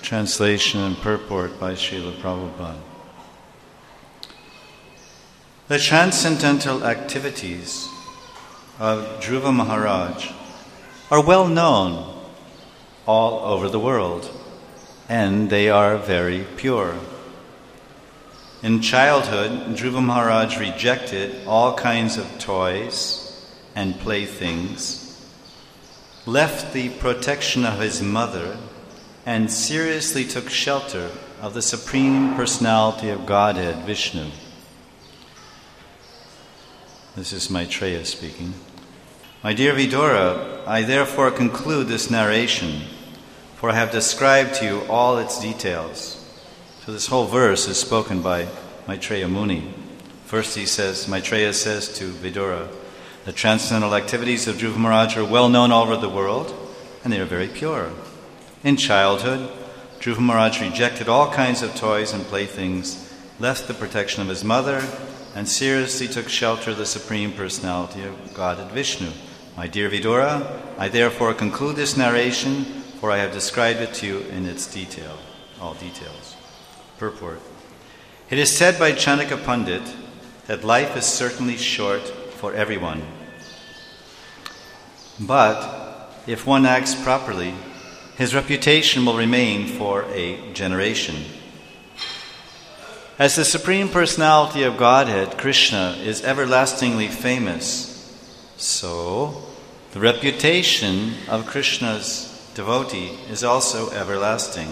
Translation and purport by Srila Prabhupada. The transcendental activities of Dhruva Maharaj are well known all over the world, and they are very pure. In childhood, Dhruva Maharaj rejected all kinds of toys and playthings, left the protection of his mother, and seriously took shelter of the Supreme Personality of Godhead, Vishnu. This is Maitreya speaking. My dear Vidura, I therefore conclude this narration, for I have described to you all its details. So this whole verse is spoken by Maitreya Muni. First Maitreya says to Vidura, the transcendental activities of Dhruva Maharaj are well known all over the world, and they are very pure. In childhood, Dhruva Maharaj rejected all kinds of toys and playthings, left the protection of his mother, and seriously took shelter of the Supreme Personality of Godhead Vishnu. My dear Vidura, I therefore conclude this narration, for I have described it to you in its detail, all details. Purport. It is said by Chanaka Pandit that life is certainly short for everyone. But if one acts properly, his reputation will remain for a generation. As the Supreme Personality of Godhead, Krishna, is everlastingly famous, so the reputation of Krishna's devotee is also everlasting.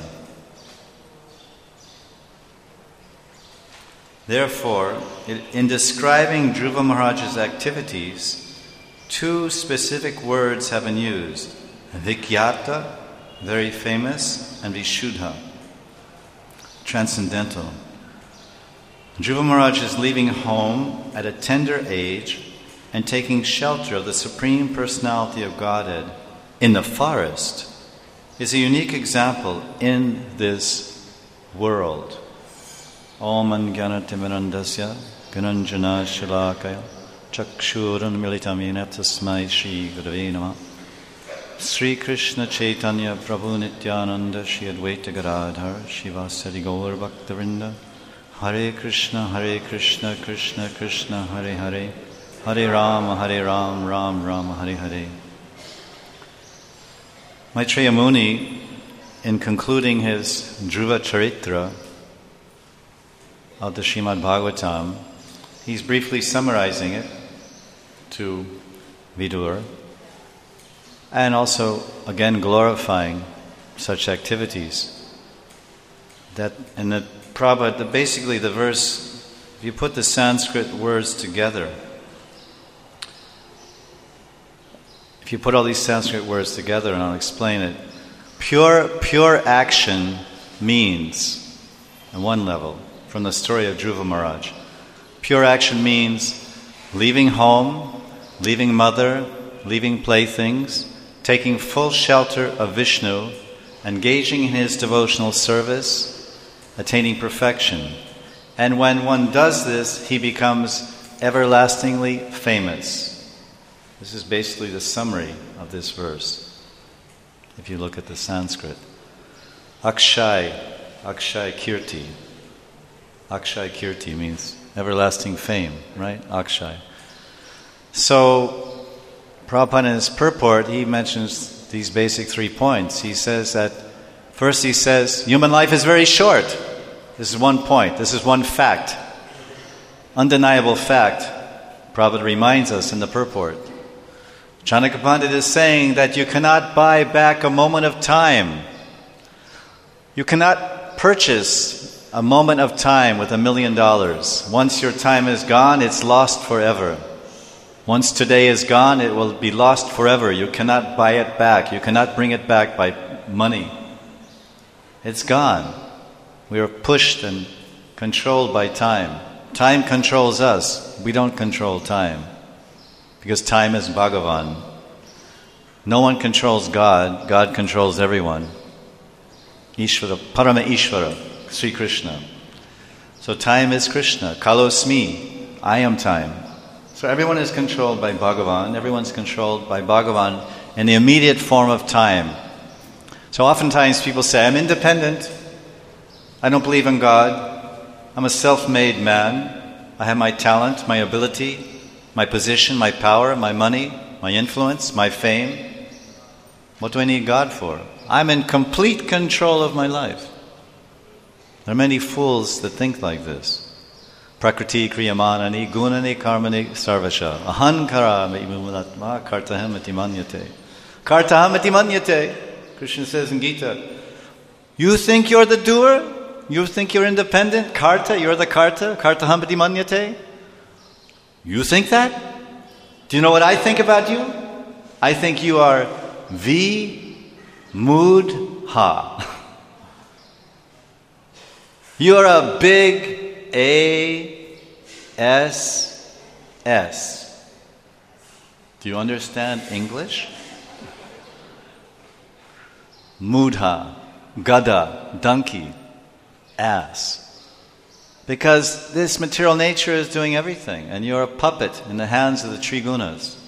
Therefore, in describing Dhruva Maharaj's activities, two specific words have been used: Vikyata, very famous, and Vishuddha, transcendental. Dhruva Maharaj is leaving home at a tender age and taking shelter of the Supreme Personality of Godhead in the forest is a unique example in this world. Om Jnanatimirandasya Gananjana Shalakaya Chakshuran Militam Yena Tasmai Shri Gurave Namah. Sri Krishna Chaitanya Prabhu Nityananda Shri Advaita Gadadhar Shivasari Gaur Bhaktavinda Hare Krishna Krishna Krishna Hare Hare Hare Ram Ram Ram Hare Hare. Maitreya Muni, in concluding his Dhruva Charitra of the Srimad Bhagavatam, he's briefly summarizing it to Vidura, and also again glorifying such activities. Basically the verse, if you put the Sanskrit words together, if you put all these Sanskrit words together, and I'll explain it, pure action means, on one level, from the story of Dhruva Maharaj, pure action means leaving home, leaving mother, leaving playthings, taking full shelter of Vishnu, engaging in his devotional service, attaining perfection. And when one does this, he becomes everlastingly famous. This is basically the summary of this verse, if you look at the Sanskrit. Akshay Kirti. Akshay Kirti means everlasting fame, right? Akshay. So, Prabhupada in his purport, he mentions these basic 3 points. He says that, first he says, human life is very short. This is one point. This is one fact. Undeniable fact. Prabhupada reminds us in the purport. Chanaka Pandit is saying that you cannot buy back a moment of time. You cannot purchase a moment of time with $1 million. Once your time is gone, it's lost forever. Once today is gone, it will be lost forever. You cannot buy it back. You cannot bring it back by money. It's gone. We are pushed and controlled by time. Time controls us. We don't control time. Because time is Bhagavan. No one controls God. God controls everyone. Ishvara, Parama Ishvara, Sri Krishna. So time is Krishna. Kalosmi, I am time. So everyone is controlled by Bhagavan. Everyone's controlled by Bhagavan in the immediate form of time. So oftentimes people say, I'm independent. I don't believe in God. I'm a self-made man. I have my talent, my ability, my position, my power, my money, my influence, my fame. What do I need God for? I'm in complete control of my life. There are many fools that think like this. Prakriti kriyamanani gunani karmani sarvasha ahankara me'munatma kartaham iti manyate. Kartaham iti manyate. Krishna says in Gita, you think you're the doer? You think you're independent? Karta, you're the karta? Kartaham iti manyate? You think that? Do you know what I think about you? I think you are vi-mudha. You're a big A-S-S. Do you understand English? Mudha, gada, donkey, ass. Because this material nature is doing everything, and you're a puppet in the hands of the Trigunas.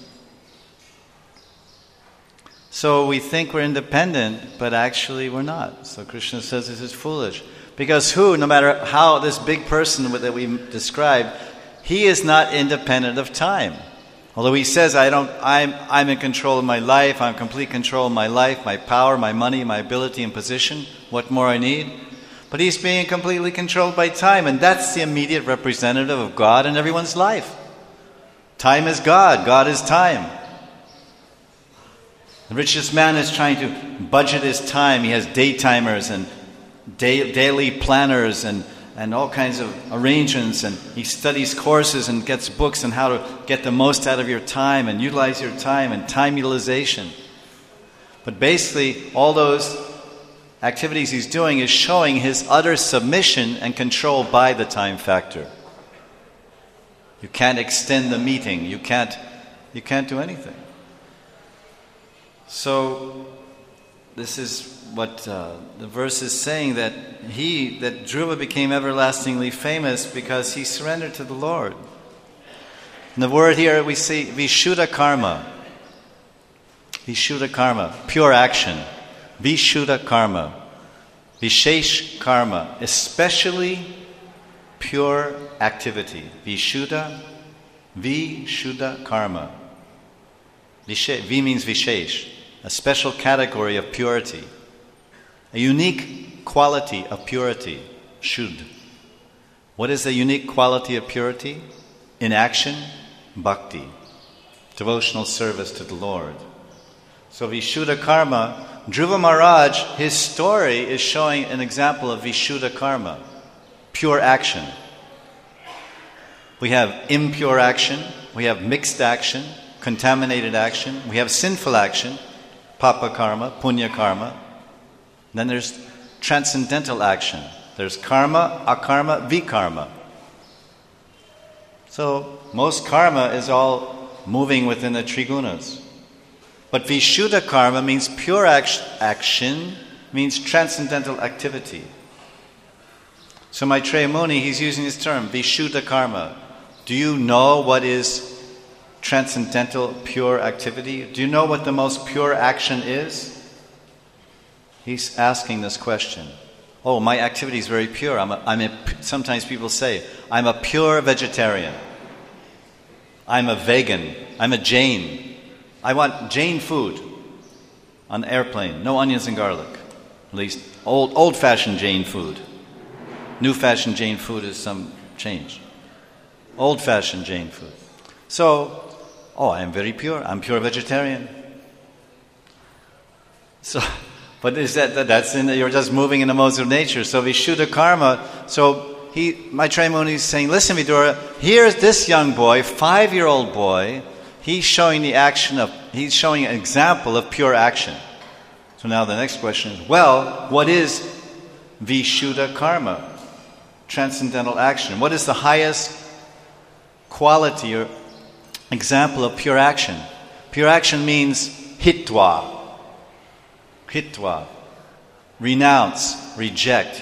So we think we're independent, but actually we're not. So Krishna says this is foolish. Because no matter how this big person that we describe, he is not independent of time. Although he says, I'm in control of my life, I'm in complete control of my life, my power, my money, my ability and position, what more I need? But he's being completely controlled by time, and that's the immediate representative of God in everyone's life. Time is God, God is time. The richest man is trying to budget his time. He has day-timers and daily planners and all kinds of arrangements, and he studies courses and gets books on how to get the most out of your time and utilize your time and time utilization. But basically, all those activities he's doing is showing his utter submission and control by the time factor. You can't extend the meeting. You can't do anything. So this is what the verse is saying, that Dhruva became everlastingly famous because he surrendered to the Lord. In the word here we see Vishuddha karma. Vishuddha karma, pure action. Vishuddha karma. Vishesh karma, especially pure activity. Vishuddha karma. V means Vishesh, a special category of purity. A unique quality of purity. Shuddh. What is the unique quality of purity? In action, bhakti. Devotional service to the Lord. So Vishuddha karma, Dhruva Maharaj, his story is showing an example of Vishuddha karma. Pure action. We have impure action, we have mixed action, contaminated action, we have sinful action, papa karma, punya karma. Then there's transcendental action. There's karma, akarma, vikarma. So most karma is all moving within the trigunas. But Vishuddha karma means pure action, means transcendental activity. So Maitreya Muni, he's using this term, Vishuddha karma. Do you know what is transcendental pure activity? Do you know what the most pure action is? He's asking this question. Oh, my activity is very pure. Sometimes people say, I'm a pure vegetarian. I'm a vegan. I'm a Jain. I want Jain food on the airplane. No onions and garlic. At least old-fashioned Jain food. New-fashioned Jain food is some change. Old-fashioned Jain food. So, I am very pure. I'm pure vegetarian. So, but is that's you're just moving in the modes of nature. So Vishuddha karma. So Maitreya Muni is saying, listen, Vidura, here's this young boy, 5-year-old boy. He's showing he's showing an example of pure action. So now the next question is, what is Vishuddha karma? Transcendental action. What is the highest quality or example of pure action? Pure action means hitva. Hitva. Renounce, reject.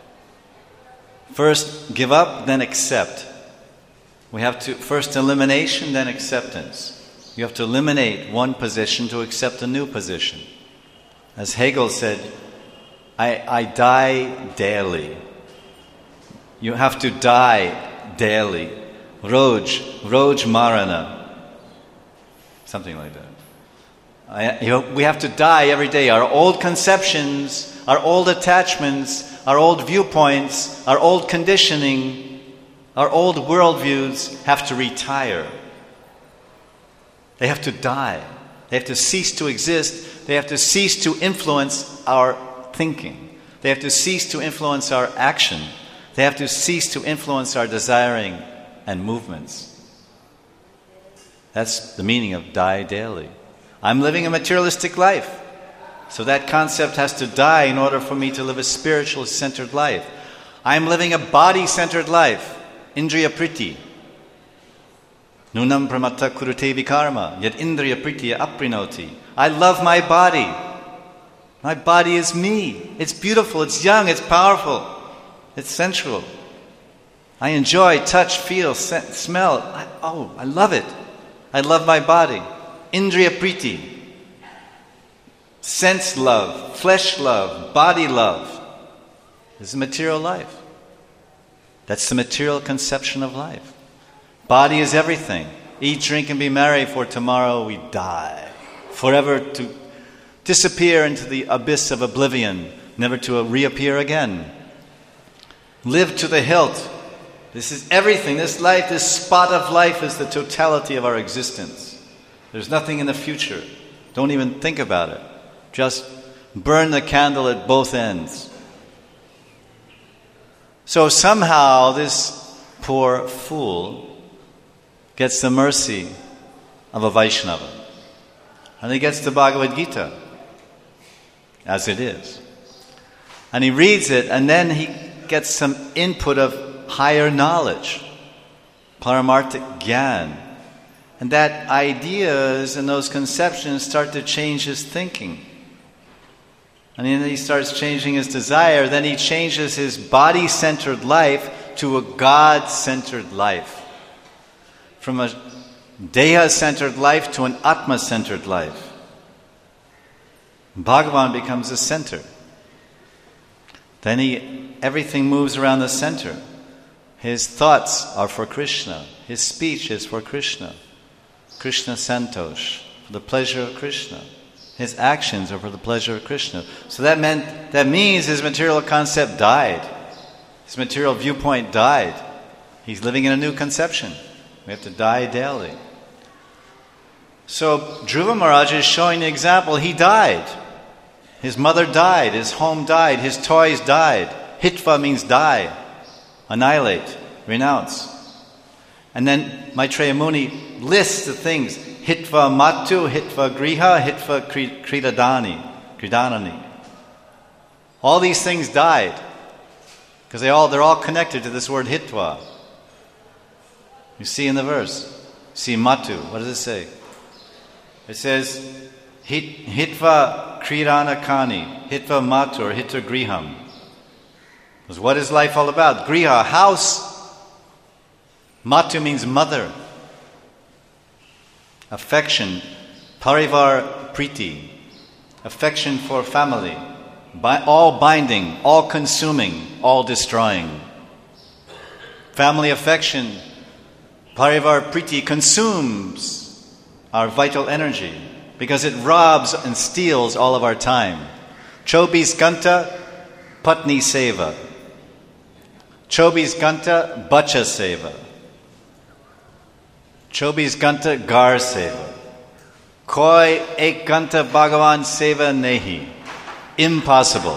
First give up, then accept. We have to first elimination, then acceptance. You have to eliminate one position to accept a new position. As Hegel said, I die daily. You have to die daily. Roj marana. Something like that. We have to die every day. Our old conceptions, our old attachments, our old viewpoints, our old conditioning, our old worldviews have to retire. They have to die. They have to cease to exist. They have to cease to influence our thinking. They have to cease to influence our action. They have to cease to influence our desiring and movements. That's the meaning of die daily. I'm living a materialistic life. So that concept has to die in order for me to live a spiritual centered life. I'm living a body centered life. Indriya priti. Nunam pramatta kurute vikarma. Yet indriya pritiya aprinoti. I love my body. My body is me. It's beautiful, it's young, it's powerful, it's sensual. I enjoy touch, feel, smell. I love it. I love my body. Indriya priti. Sense love, flesh love, body love. This is material life. That's the material conception of life. Body is everything. Eat, drink, and be merry, for tomorrow we die. Forever to disappear into the abyss of oblivion, never to reappear again. Live to the hilt. This is everything. This life, this spot of life is the totality of our existence. There's nothing in the future. Don't even think about it. Just burn the candle at both ends. So somehow this poor fool gets the mercy of a Vaishnava. And he gets the Bhagavad Gita, as it is. And he reads it, and then he gets some input of higher knowledge, Paramartha Gyan. And that ideas and those conceptions start to change his thinking. And then he starts changing his desire. Then he changes his body-centered life to a God-centered life. From a Deha-centered life to an Atma-centered life. Bhagavan becomes the center. Then everything moves around the center. His thoughts are for Krishna. His speech is for Krishna. Krishna Santosh, for the pleasure of Krishna. His actions are for the pleasure of Krishna. So that means his material concept died. His material viewpoint died. He's living in a new conception. We have to die daily. So Dhruva Maharaj is showing the example. He died. His mother died. His home died. His toys died. Hitva means die, annihilate, renounce. And then Maitreya Muni lists the things. Hitva matu, hitva griha, hitva kridanani. All these things died. Because they're all connected to this word hitva. You see in the verse. See matu. What does it say? It says hitva kridanakani, hitva matu, or hitva griham. Because what is life all about? Griha, house. Matu means mother. Affection, parivar priti, affection for family, all binding, all consuming, all destroying. Family affection, parivar priti, consumes our vital energy because it robs and steals all of our time. Chobis Ganta, Patni Seva. Chobis Ganta, Bacha Seva. Chobis Ganta Gar Seva. Koi Ek Ganta Bhagavan Seva Nehi. Impossible.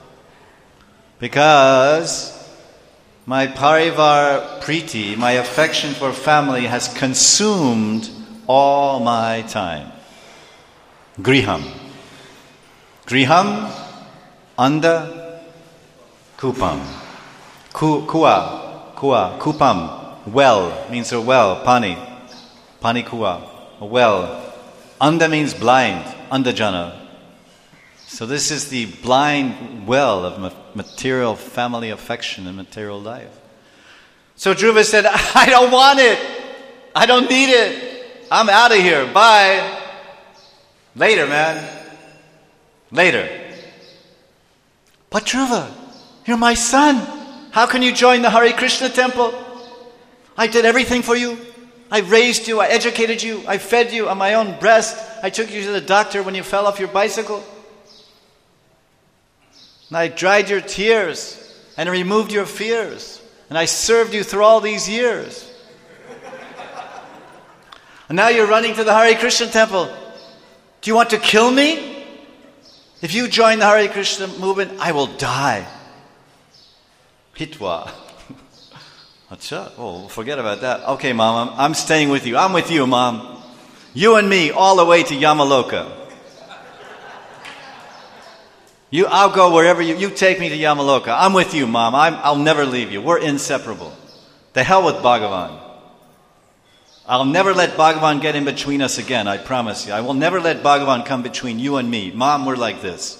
Because my parivar priti, my affection for family, has consumed all my time. Griham. Griham, anda, kupam. Kupam. Well means a well, pani. Pani kuwa, a well. Anda means blind, andajana. So this is the blind well of material family affection and material life. So Dhruva said, I don't want it. I don't need it. I'm out of here. Bye. Later, man. Later. But Dhruva, you're my son. How can you join the Hare Krishna temple? I did everything for you. I raised you, I educated you, I fed you on my own breast. I took you to the doctor when you fell off your bicycle. And I dried your tears and removed your fears. And I served you through all these years. And now you're running to the Hare Krishna temple. Do you want to kill me? If you join the Hare Krishna movement, I will die. Hitwa. Acha. Oh, forget about that. Okay, Mom, I'm staying with you. I'm with you, Mom. You and me, all the way to Yamaloka. I'll go wherever you take me to Yamaloka. I'm with you, Mom. I'll never leave you. We're inseparable. The hell with Bhagavan. I'll never let Bhagavan get in between us again, I promise you. I will never let Bhagavan come between you and me. Mom, we're like this.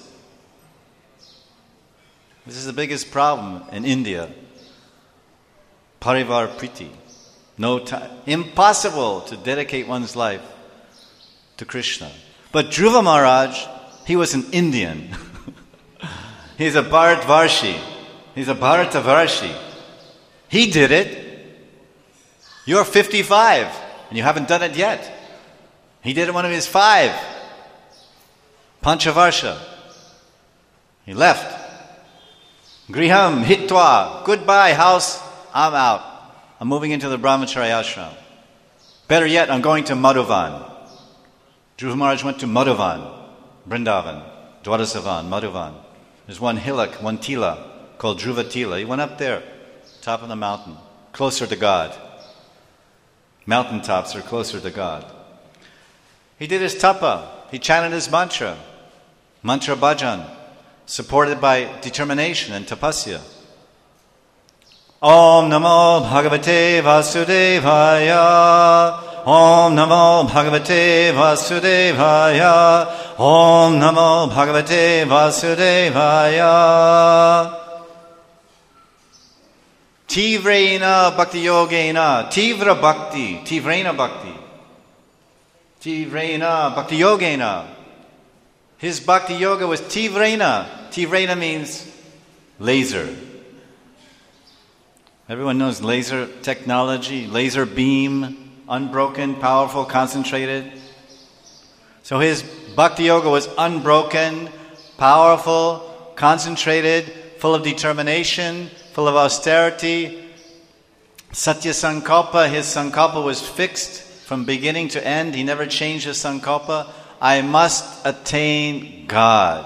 This is the biggest problem in India. Parivar Priti. No time. Impossible to dedicate one's life to Krishna. But Dhruva Maharaj, he was an Indian. He's a Bharatvarshi. He's a Bharatavarshi. He did it. You're 55 and you haven't done it yet. He did it when he was 5. Panchavarsha. He left. Griham, Hitwa. Goodbye, house. I'm out. I'm moving into the Brahmacharya ashram. Better yet, I'm going to Madhuvan. Dhruva Maharaj went to Madhuvan, Vrindavan, Dwarasavan, Madhuvan. There's one hillock, one tila, called Dhruva Tila. He went up there, top of the mountain, closer to God. Mountaintops are closer to God. He did his tapa. He chanted his mantra bhajan, supported by determination and tapasya. Om Namo Bhagavate Vasudevaya. Om Namo Bhagavate Vasudevaya. Om Namo Bhagavate Vasudevaya. Tivrena Bhakti Yogena. Tivra Bhakti. Tivrena Bhakti. Tivrena Bhakti Yogena. His Bhakti Yoga was Tivrena. Tivrena means laser. Everyone knows laser technology, laser beam, unbroken, powerful, concentrated. So his Bhakti Yoga was unbroken, powerful, concentrated, full of determination, full of austerity. Satya Sankalpa, his Sankalpa was fixed from beginning to end. He never changed his Sankalpa. I must attain God.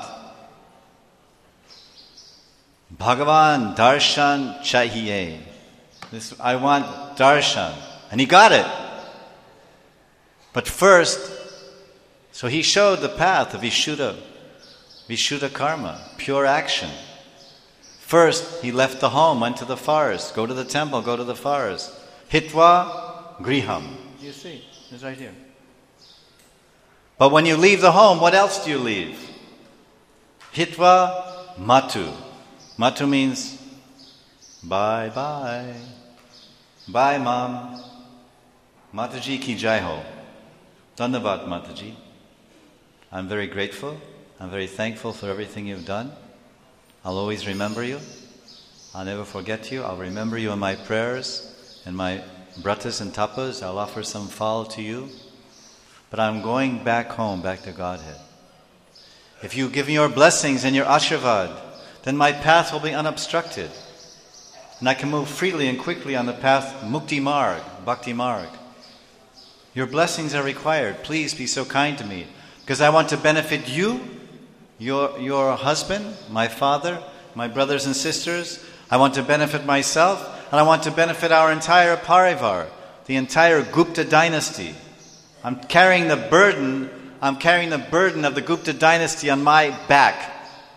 Bhagavan darshan chahiye. I want darshan. And he got it. But first, so he showed the path of Vishuddha karma, pure action. First, he left the home, went to the forest. Go to the temple, go to the forest. Hitva griham. You see, it's right here. But when you leave the home, what else do you leave? Hitva matu. Matu means bye-bye. Bye, Mom. Mataji ki jai ho. Dhanyavad, Mataji. I'm very grateful. I'm very thankful for everything you've done. I'll always remember you. I'll never forget you. I'll remember you in my prayers and my bratas and tapas. I'll offer some phal to you. But I'm going back home, back to Godhead. If you give me your blessings and your ashirvad, then my path will be unobstructed. And I can move freely and quickly on the path Mukti Marg, Bhakti Marg. Your blessings are required. Please be so kind to me. Because I want to benefit you, your husband, my father, my brothers and sisters. I want to benefit myself. And I want to benefit our entire parivar, the entire Gupta dynasty. I'm carrying the burden of the Gupta dynasty on my back.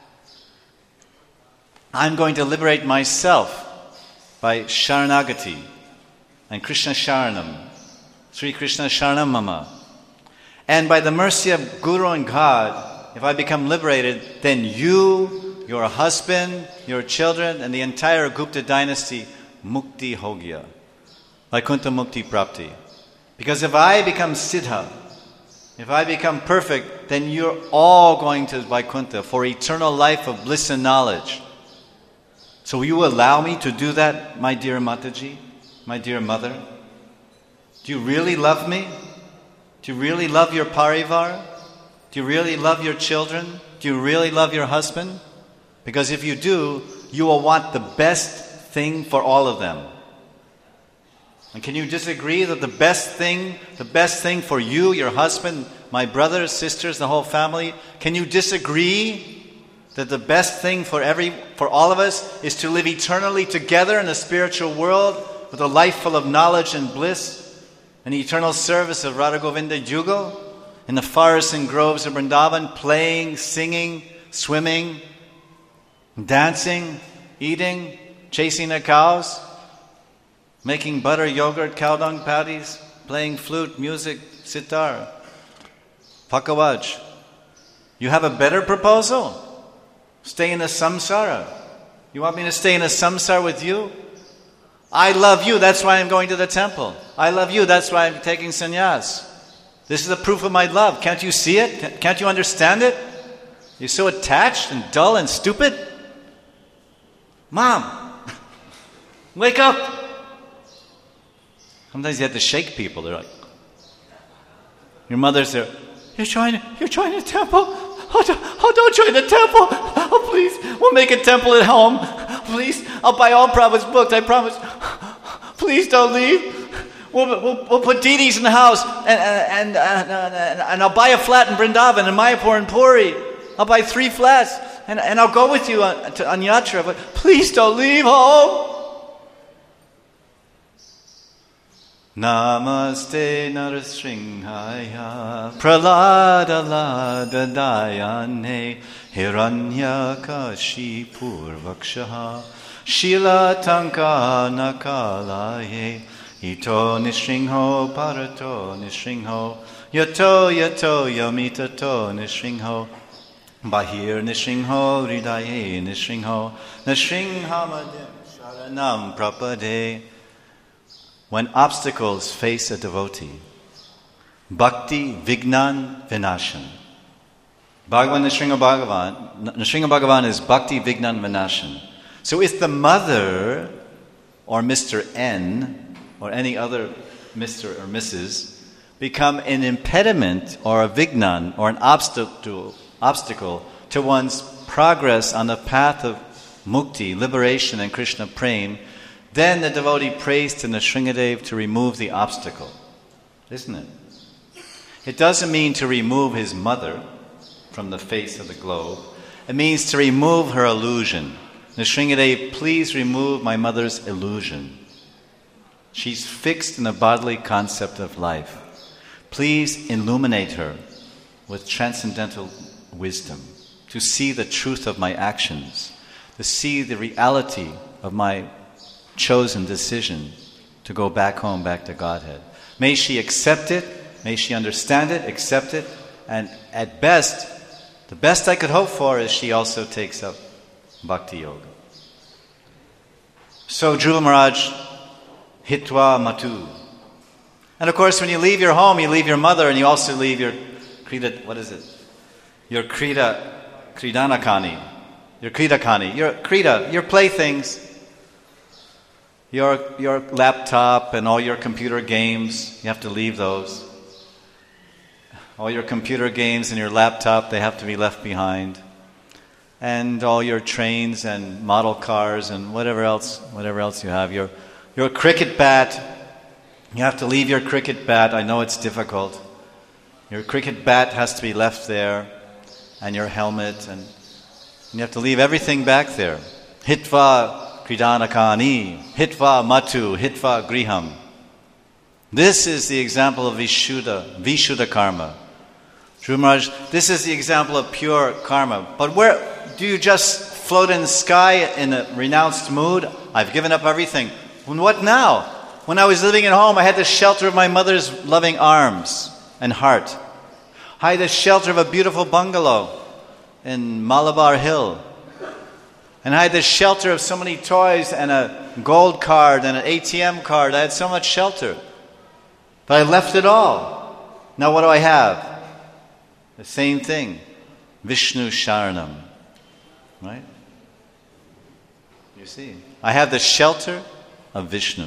I'm going to liberate myself by Sharanagati and Krishna Sharanam, Sri Krishna Sharanam Mama. And by the mercy of Guru and God, if I become liberated, then you, your husband, your children, and the entire Gupta dynasty, Mukti Hogya, Vaikuntha Mukti Prapti. Because if I become Siddha, if I become perfect, then you're all going to Vaikuntha for eternal life of bliss and knowledge. So will you allow me to do that, my dear Mataji, my dear mother? Do you really love me? Do you really love your parivar? Do you really love your children? Do you really love your husband? Because if you do, you will want the best thing for all of them. And can you disagree that the best thing for you, your husband, my brothers, sisters, the whole family, can you disagree that the best thing for all of us is to live eternally together in the spiritual world with a life full of knowledge and bliss and eternal service of Radha Govinda Jugal in the forests and groves of Vrindavan, playing, singing, swimming, dancing, eating, chasing the cows, making butter, yogurt, cow dung patties, playing flute, music, sitar, pakawaj. You have a better proposal? Stay in the samsara. You want me to stay in the samsara with you? I love you, that's why I'm going to the temple. I love you, that's why I'm taking sannyas. This is the proof of my love. Can't you see it? Can't you understand it? You're so attached and dull and stupid. Mom, wake up. Sometimes you have to shake people. They're like, your mother's there. You're trying the temple? Oh, don't join the temple. Oh, please. We'll make a temple at home. Please. I'll buy all Prabhupada's books. I promise. Please don't leave. We'll put DDs in the house. And I'll buy a flat in Vrindavan and Mayapur and Puri. I'll buy 3 flats. And I'll go with you on yatra. But please don't leave home. Namaste Narasringhaya Pralada Lada Dayane Hiranyakashi Purvakshaha Shila Tanka Nakalaye Ito Nishringho Parato Nishringho Yato Yamitato Nishringho Bahir Nishringho Ridaye Nishringho Nishringhamadim Sharanam Prapade. When obstacles face a devotee, bhakti vignan vinashan. Bhagavan Nrsimha Bhagavan is bhakti vignan vinashan. So if the mother or Mr. N or any other Mr. or Mrs. become an impediment or a vignan or an obstacle to one's progress on the path of mukti, liberation and Krishna prem, then the devotee prays to Nrsingadev to remove the obstacle. Isn't it? It doesn't mean to remove his mother from the face of the globe. It means to remove her illusion. Nrsingadev, please remove my mother's illusion. She's fixed in the bodily concept of life. Please illuminate her with transcendental wisdom to see the truth of my actions, to see the reality of my chosen decision to go back home, back to Godhead. May she accept it, may she understand it, accept it, and at best, the best I could hope for is she also takes up Bhakti Yoga. So Dhruva Maharaj, Hitva Matu. And of course, when you leave your home, you leave your mother, and you also leave your Krida, what is it? Your Kridanakani. Your Kridakani. Your playthings. Your laptop and all your computer games, you have to leave those. All your computer games and your laptop, they have to be left behind. And all your trains and model cars and whatever else you have. Your cricket bat, you have to leave your cricket bat. I know it's difficult. Your cricket bat has to be left there, and your helmet, and you have to leave everything back there. Hitva Kridanakani, Hitva Matu, Hitva Griham. This is the example of Vishuddha karma. Dhruva Maharaj, this is the example of pure karma. But where do you just float in the sky in a renounced mood? I've given up everything. And what now? When I was living at home, I had the shelter of my mother's loving arms and heart. I had the shelter of a beautiful bungalow in Malabar Hill. And I had the shelter of so many toys and a gold card and an ATM card. I had so much shelter. But I left it all. Now what do I have? The same thing. Vishnu Sharanam. Right? You see. I have the shelter of Vishnu.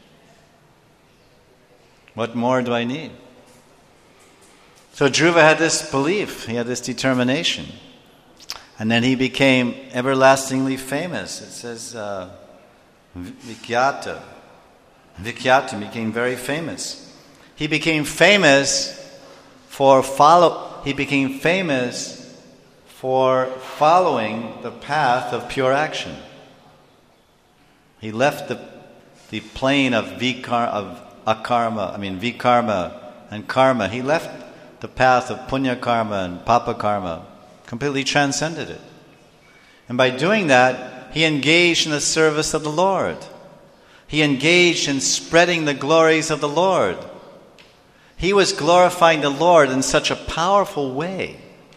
What more do I need? So Dhruva had this belief. He had this determination. And then he became everlastingly famous. It says Vikyata. Vikyata became very famous. He became famous for following the path of pure action. He left the plane of vikarma and karma. He left the path of punya karma and papa karma, completely transcended it. And by doing that, he engaged in the service of the Lord. He engaged in spreading the glories of the Lord. He was glorifying the Lord in such a powerful way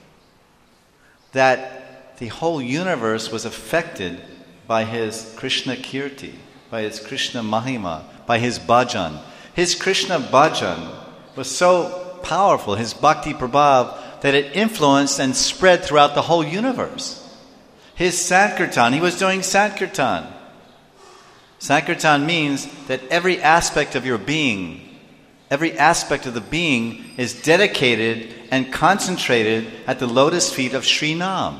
that the whole universe was affected by his Krishna Kirti, by his Krishna Mahima, by his bhajan. His Krishna bhajan was so powerful, his bhakti prabhav, that it influenced and spread throughout the whole universe. His Sankirtan, he was doing Sankirtan. Sankirtan means that every aspect of your being, every aspect of the being is dedicated and concentrated at the lotus feet of Sri Nam.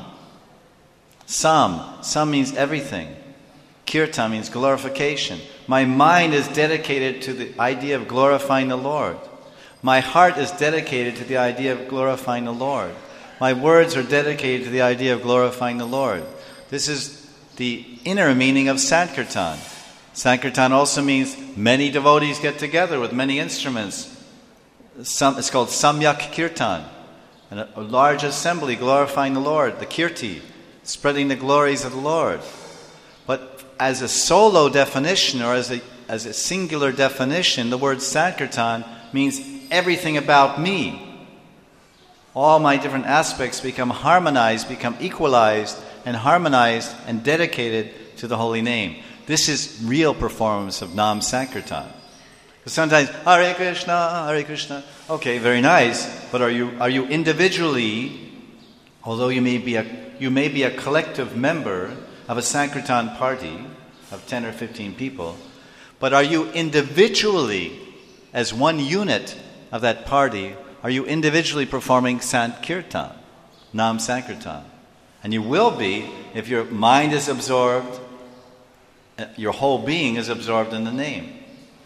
Sam means everything. Kirtan means glorification. My mind is dedicated to the idea of glorifying the Lord. My heart is dedicated to the idea of glorifying the Lord. My words are dedicated to the idea of glorifying the Lord. This is the inner meaning of Sankirtan. Sankirtan also means many devotees get together with many instruments. It's called Samyak Kirtan. And a large assembly glorifying the Lord, the Kirti, spreading the glories of the Lord. But as a solo definition or as a singular definition, the word Sankirtan means everything about me. All my different aspects become harmonized, become equalized and harmonized and dedicated to the holy name. This is real performance of Nam Sankirtan. Because sometimes, Hare Krishna, okay, very nice, but are you individually, although you may be a collective member of a Sankirtan party of 10 or 15 people, but are you individually, as one unit of that party, are you individually performing Sankirtan, Nam Sankirtan? And you will be if your mind is absorbed, your whole being is absorbed in the name.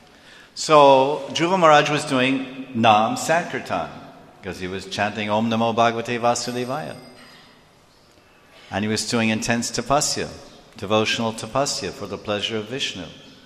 So Dhruva Maharaj was doing Nam Sankirtan because he was chanting Om Namo Bhagavate Vasudevaya. And he was doing intense tapasya, devotional tapasya for the pleasure of Vishnu.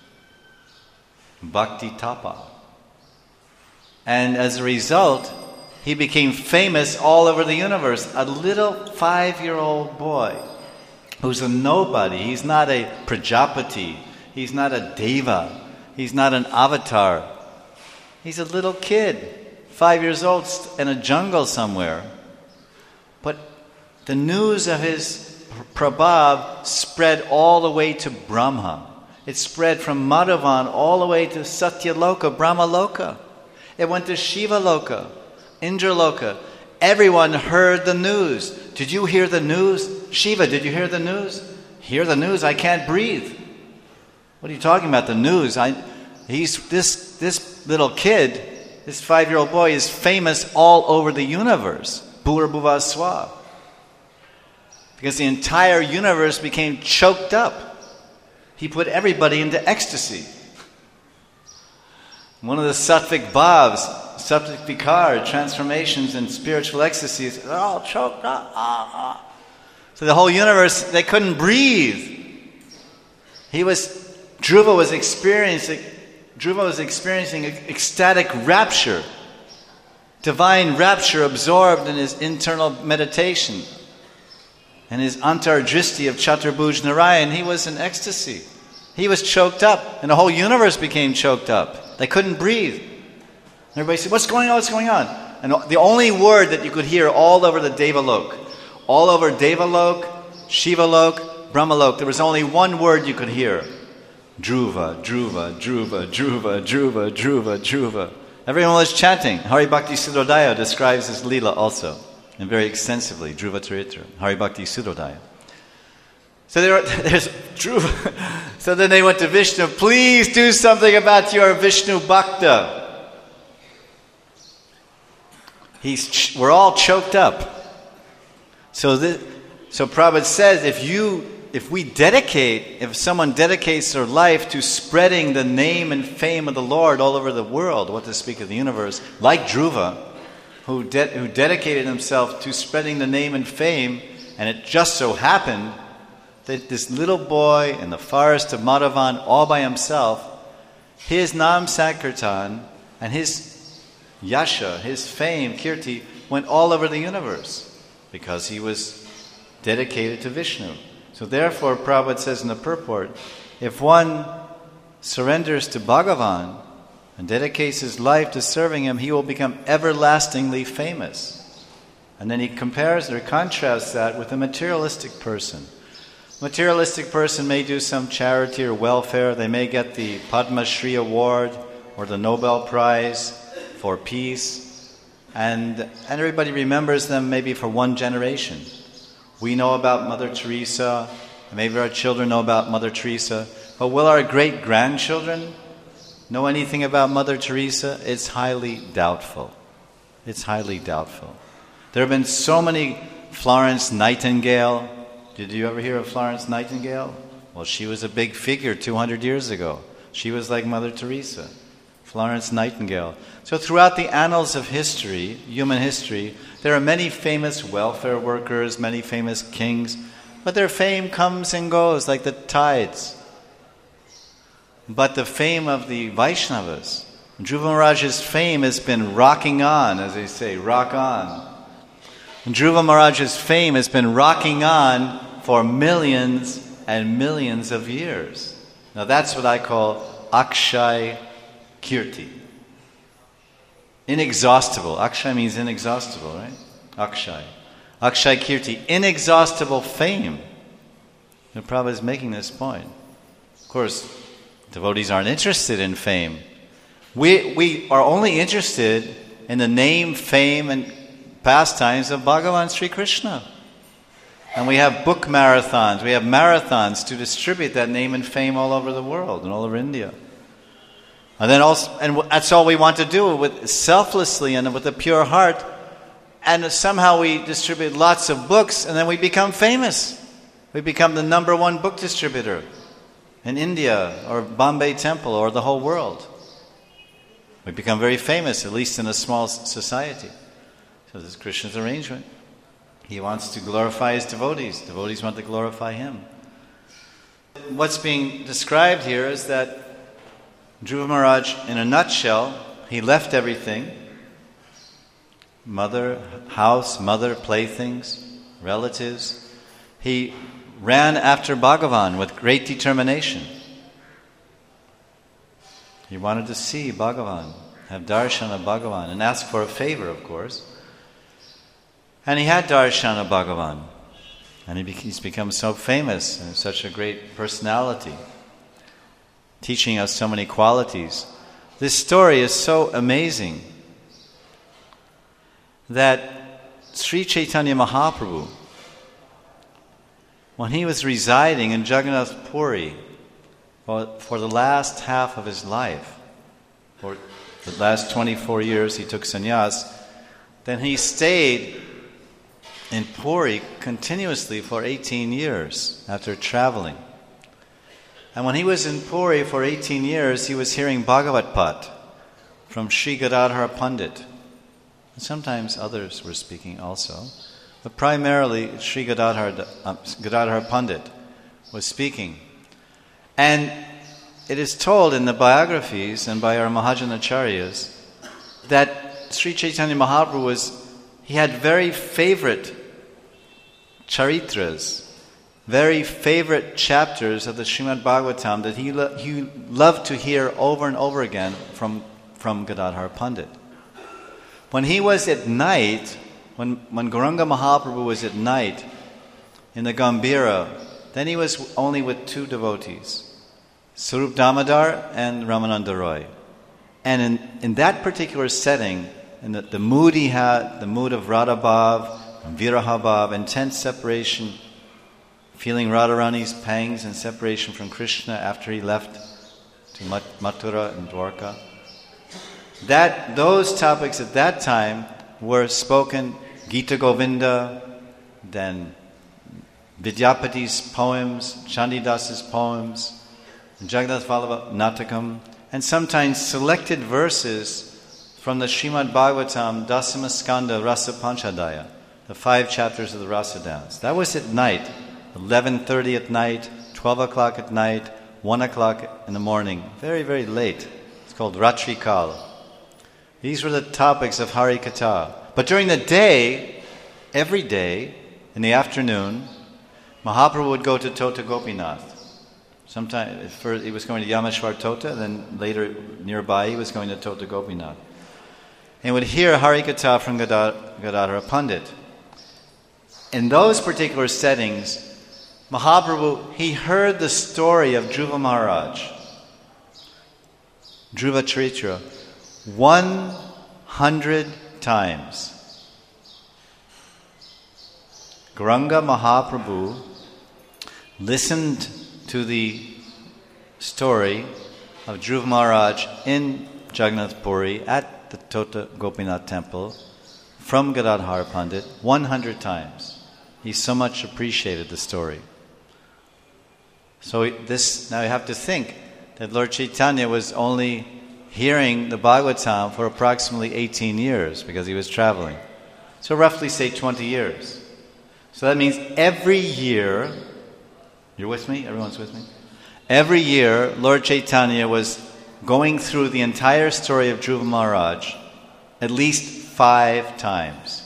Bhakti tapa. And as a result, he became famous all over the universe. A little 5-year-old boy who's a nobody. He's not a Prajapati. He's not a Deva. He's not an avatar. He's a little kid, 5 years old, in a jungle somewhere. But the news of his Prabhav spread all the way to Brahma. It spread from Madhavan all the way to Satyaloka, Brahmaloka. It went to Shiva Loka, Indraloka. Everyone heard the news. Did you hear the news? Shiva, did you hear the news? Hear the news? I can't breathe. What are you talking about? The news? This little kid, this 5-year-old boy, is famous all over the universe. Bhur Bhuva Swa. Because the entire universe became choked up. He put everybody into ecstasy. One of the sattvic bhavs, sattvic vikar, transformations and spiritual ecstasies, they're all choked up. So the whole universe, they couldn't breathe. Dhruva was experiencing ecstatic rapture, divine rapture absorbed in his internal meditation. And his antardristi of Chaturbhuj Narayan, he was in ecstasy. He was choked up, and the whole universe became choked up. They couldn't breathe. And everybody said, what's going on? What's going on? And the only word that you could hear all over the Devalok, all over Devalok, Shivalok, Brahmalok, there was only one word you could hear. Dhruva, Dhruva, Dhruva, Dhruva, Dhruva, Dhruva, Dhruva. Everyone was chanting. Hari Bhakti Sudhodaya describes this lila also and very extensively, Dhruva Charitra, Hari Bhakti Sudodaya. So there's Dhruva. So then they went to Vishnu, please do something about your Vishnu Bhakta. We're all choked up. So Prabhupada says, if someone dedicates their life to spreading the name and fame of the Lord all over the world, what to speak of the universe, like Dhruva, who dedicated himself to spreading the name and fame, and it just so happened that this little boy in the forest of Madhavan, all by himself, his Nam Sankirtan and his Yasha, his fame, Kirti, went all over the universe because he was dedicated to Vishnu. So therefore, Prabhupada says in the purport, if one surrenders to Bhagavan and dedicates his life to serving him, he will become everlastingly famous. And then he compares or contrasts that with a materialistic person. A materialistic person may do some charity or welfare. They may get the Padma Shri Award or the Nobel Prize for peace. And everybody remembers them maybe for one generation. We know about Mother Teresa, and maybe our children know about Mother Teresa, but will our great-grandchildren know anything about Mother Teresa? It's highly doubtful. It's highly doubtful. There have been so many Florence Nightingale. Did you ever hear of Florence Nightingale? Well, she was a big figure 200 years ago. She was like Mother Teresa, Florence Nightingale. So throughout the annals of history, human history, there are many famous welfare workers, many famous kings, but their fame comes and goes like the tides. But the fame of the Vaishnavas, Dhruva Maharaj's fame has been rocking on, as they say, rock on. And Dhruva Maharaj's fame has been rocking on for millions and millions of years. Now that's what I call Akshay Kirti. Inexhaustible. Akshay means inexhaustible, right? Akshay. Akshay Kirti. Inexhaustible fame. And Prabhupada is making this point. Of course, devotees aren't interested in fame. We are only interested in the name, fame, and pastimes of Bhagavan Sri Krishna. And we have book marathons. We have marathons to distribute that name and fame all over the world and all over India. And that's all we want to do, with selflessly and with a pure heart. And somehow we distribute lots of books, and then we become famous. We become the number one book distributor in India or Bombay Temple or the whole world. We become very famous, at least in a small society. So this is Krishna's arrangement. He wants to glorify his devotees. Devotees want to glorify him. What's being described here is that Dhruva Maharaj, in a nutshell, he left everything. Mother, house, mother, playthings, relatives. He ran after Bhagavan with great determination. He wanted to see Bhagavan, have darshan of Bhagavan, and ask for a favor, of course. And he had darshan of Bhagavan. And he's become so famous and such a great personality, teaching us so many qualities. This story is so amazing that Sri Chaitanya Mahaprabhu, when he was residing in Jagannath Puri for the last half of his life, for the last 24 years he took sannyas, then he stayed in Puri continuously for 18 years after traveling. And when he was in Puri for 18 years, he was hearing Bhagavat Path from Sri Gadadhara Pandit. And sometimes others were speaking also, but primarily Sri Gadadhara Pandit was speaking. And it is told in the biographies and by our Mahajanacharyas that Sri Chaitanya Mahaprabhu had very favorite charitras, very favorite chapters of the Srimad Bhagavatam that he loved to hear over and over again from Gadadhara Pandit. When he was at night, when Gauranga Mahaprabhu was at night in the Gambhira, then he was only with two devotees, Sarup Damodar and Ramananda Roy. And in that particular setting, in the mood he had, the mood of Radha Bhav, viraha bhav, intense separation, feeling Radharani's pangs and separation from Krishna after he left to Mathura and Dwarka. Those topics at that time were spoken, Gita Govinda, then Vidyapati's poems, Chandidasa's poems, Jagannath Vallabha Natakam, and sometimes selected verses from the Srimad Bhagavatam Dasama Skanda Rasa Panchadaya, the 5 chapters of the Rasa Dance. That was at night, 11:30 at night, 12 o'clock at night, 1 o'clock in the morning, very, very late. It's called Ratri Kal. These were the topics of Hari Katha. But during the day, every day, in the afternoon, Mahaprabhu would go to Tota Gopinath. Sometimes first he was going to Yameshwar Tota, then later nearby he was going to Tota Gopinath. And would hear Hari Katha from Gadadhara Pandit. In those particular settings, Mahaprabhu, he heard the story of Dhruva Maharaj, Dhruva Charitra, 100 times. Gauranga Mahaprabhu listened to the story of Dhruva Maharaj in Jagannath Puri at the Tota Gopinath temple from Gadadhara Pandit 100 times. He so much appreciated the story. So now you have to think that Lord Chaitanya was only hearing the Bhagavatam for approximately 18 years because he was traveling. So roughly say 20 years. So that means every year, you're with me? Everyone's with me? Every year, Lord Chaitanya was going through the entire story of Dhruva Maharaj at least 5 times.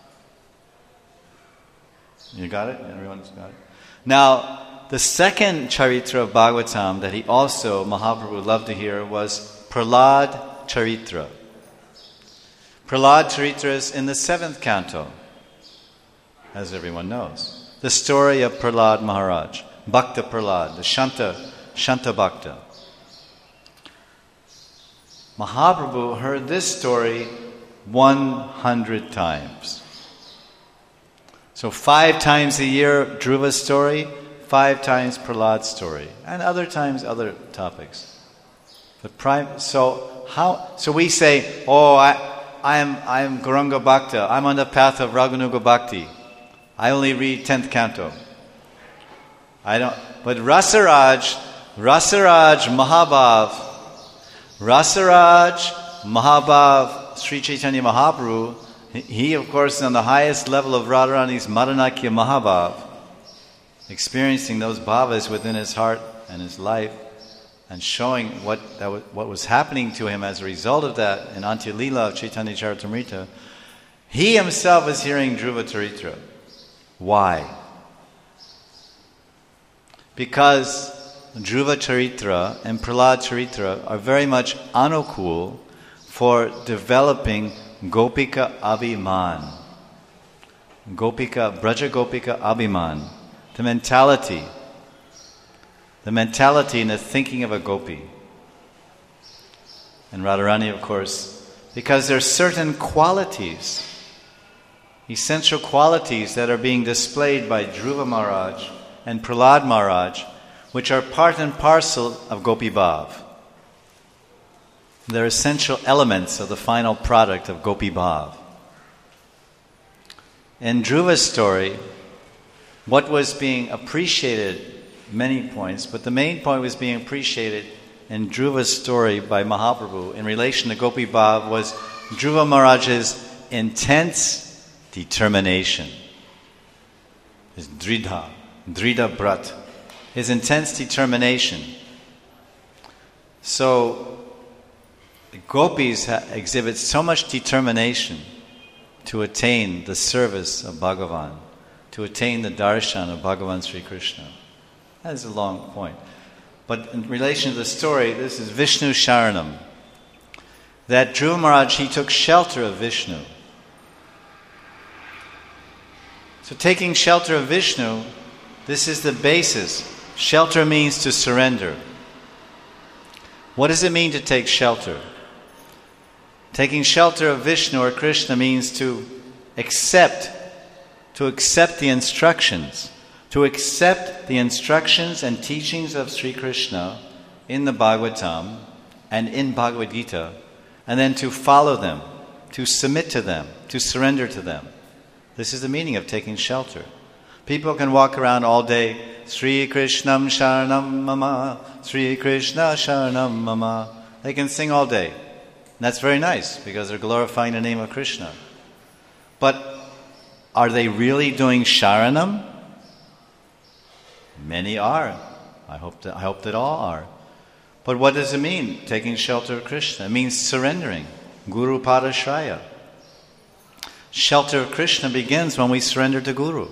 You got it? Everyone's got it? Now, the second charitra of Bhagavatam that he also, Mahaprabhu, loved to hear was Prahlad Charitra. Prahlad Charitra is in the 7th canto, as everyone knows. The story of Prahlad Maharaj, Bhakta Prahlad, the Shanta Bhakta. Mahaprabhu heard this story 100 times. So 5 times a year, Dhruva's story, 5 times Prahlad's story, and other times other topics. So we say, I am Gauranga Bhakta. I'm on the path of Raganuga Bhakti. I only read 10th canto. I don't. But Rasaraj Mahabhav, Sri Chaitanya Mahaprabhu, he of course is on the highest level of Radharani's Madanakya Mahabhav, experiencing those bhavas within his heart and his life, and showing what was happening to him as a result of that in Antya Leela of Chaitanya Charitamrita. He himself is hearing Dhruva Charitra. Why? Because Dhruva Charitra and Prahlad Charitra are very much anukul for developing Gopika Abhiman. Braja Gopika Abhiman. The mentality and the thinking of a gopi. And Radharani, of course, because there are certain qualities, essential qualities that are being displayed by Dhruva Maharaj and Prahlad Maharaj, which are part and parcel of Gopi Bhav. They're essential elements of the final product of Gopi Bhav. In Dhruva's story, what was being appreciated, many points, but the main point was being appreciated in Dhruva's story by Mahaprabhu in relation to Gopi Bhav was Dhruva Maharaj's intense determination. His Dridha Brat. His intense determination. So, the gopis exhibit so much determination to attain the service of Bhagavan, to attain the darshan of Bhagavan Sri Krishna. That is a long point. But in relation to the story, this is Vishnu Sharanam. That Dhruva Maharaj, he took shelter of Vishnu. So taking shelter of Vishnu, this is the basis. Shelter means to surrender. What does it mean to take shelter? Taking shelter of Vishnu or Krishna means to accept to accept the instructions. To accept the instructions and teachings of Sri Krishna in the Bhagavatam and in Bhagavad Gita, and then to follow them, to submit to them, to surrender to them. This is the meaning of taking shelter. People can walk around all day, Sri Krishnam Sharanam Mama, Sri Krishna Sharanam Mama. They can sing all day. And that's very nice because they're glorifying the name of Krishna. But are they really doing Sharanam? Many are. I hope that all are. But what does it mean, taking shelter of Krishna? It means surrendering. Guru Padashraya. Shelter of Krishna begins when we surrender to Guru.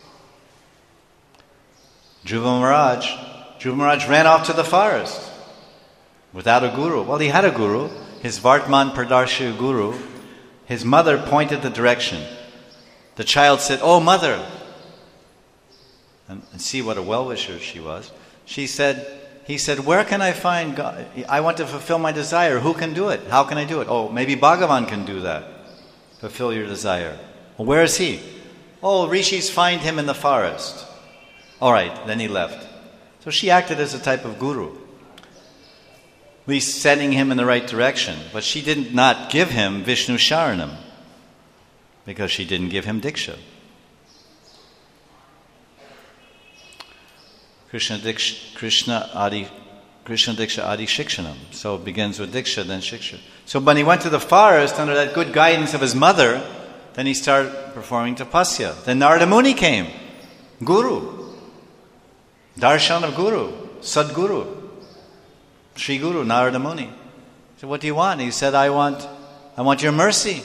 Dhruva Maharaj ran off to the forest without a guru. Well, he had a guru, his Vartman Pradarshi Guru. His mother pointed the direction. The child said, "Oh, mother." And see what a well-wisher she was. He said, "Where can I find God? I want to fulfill my desire. Who can do it? How can I do it? Oh, maybe Bhagavan can do that. Fulfill your desire." "Well, where is he?" "Oh, rishis find him in the forest." All right, then he left. So she acted as a type of guru, at least setting him in the right direction. But she did not give him Vishnu Sharanam because she didn't give him Diksha. Krishna Diksha Adi Shikshanam. So it begins with Diksha, then Shiksha. So when he went to the forest under that good guidance of his mother, then he started performing tapasya. Then Narada Muni came. Guru. Darshan of Guru. Sadguru. Sri Guru, Narada Muni. So what do you want? He said, I want your mercy.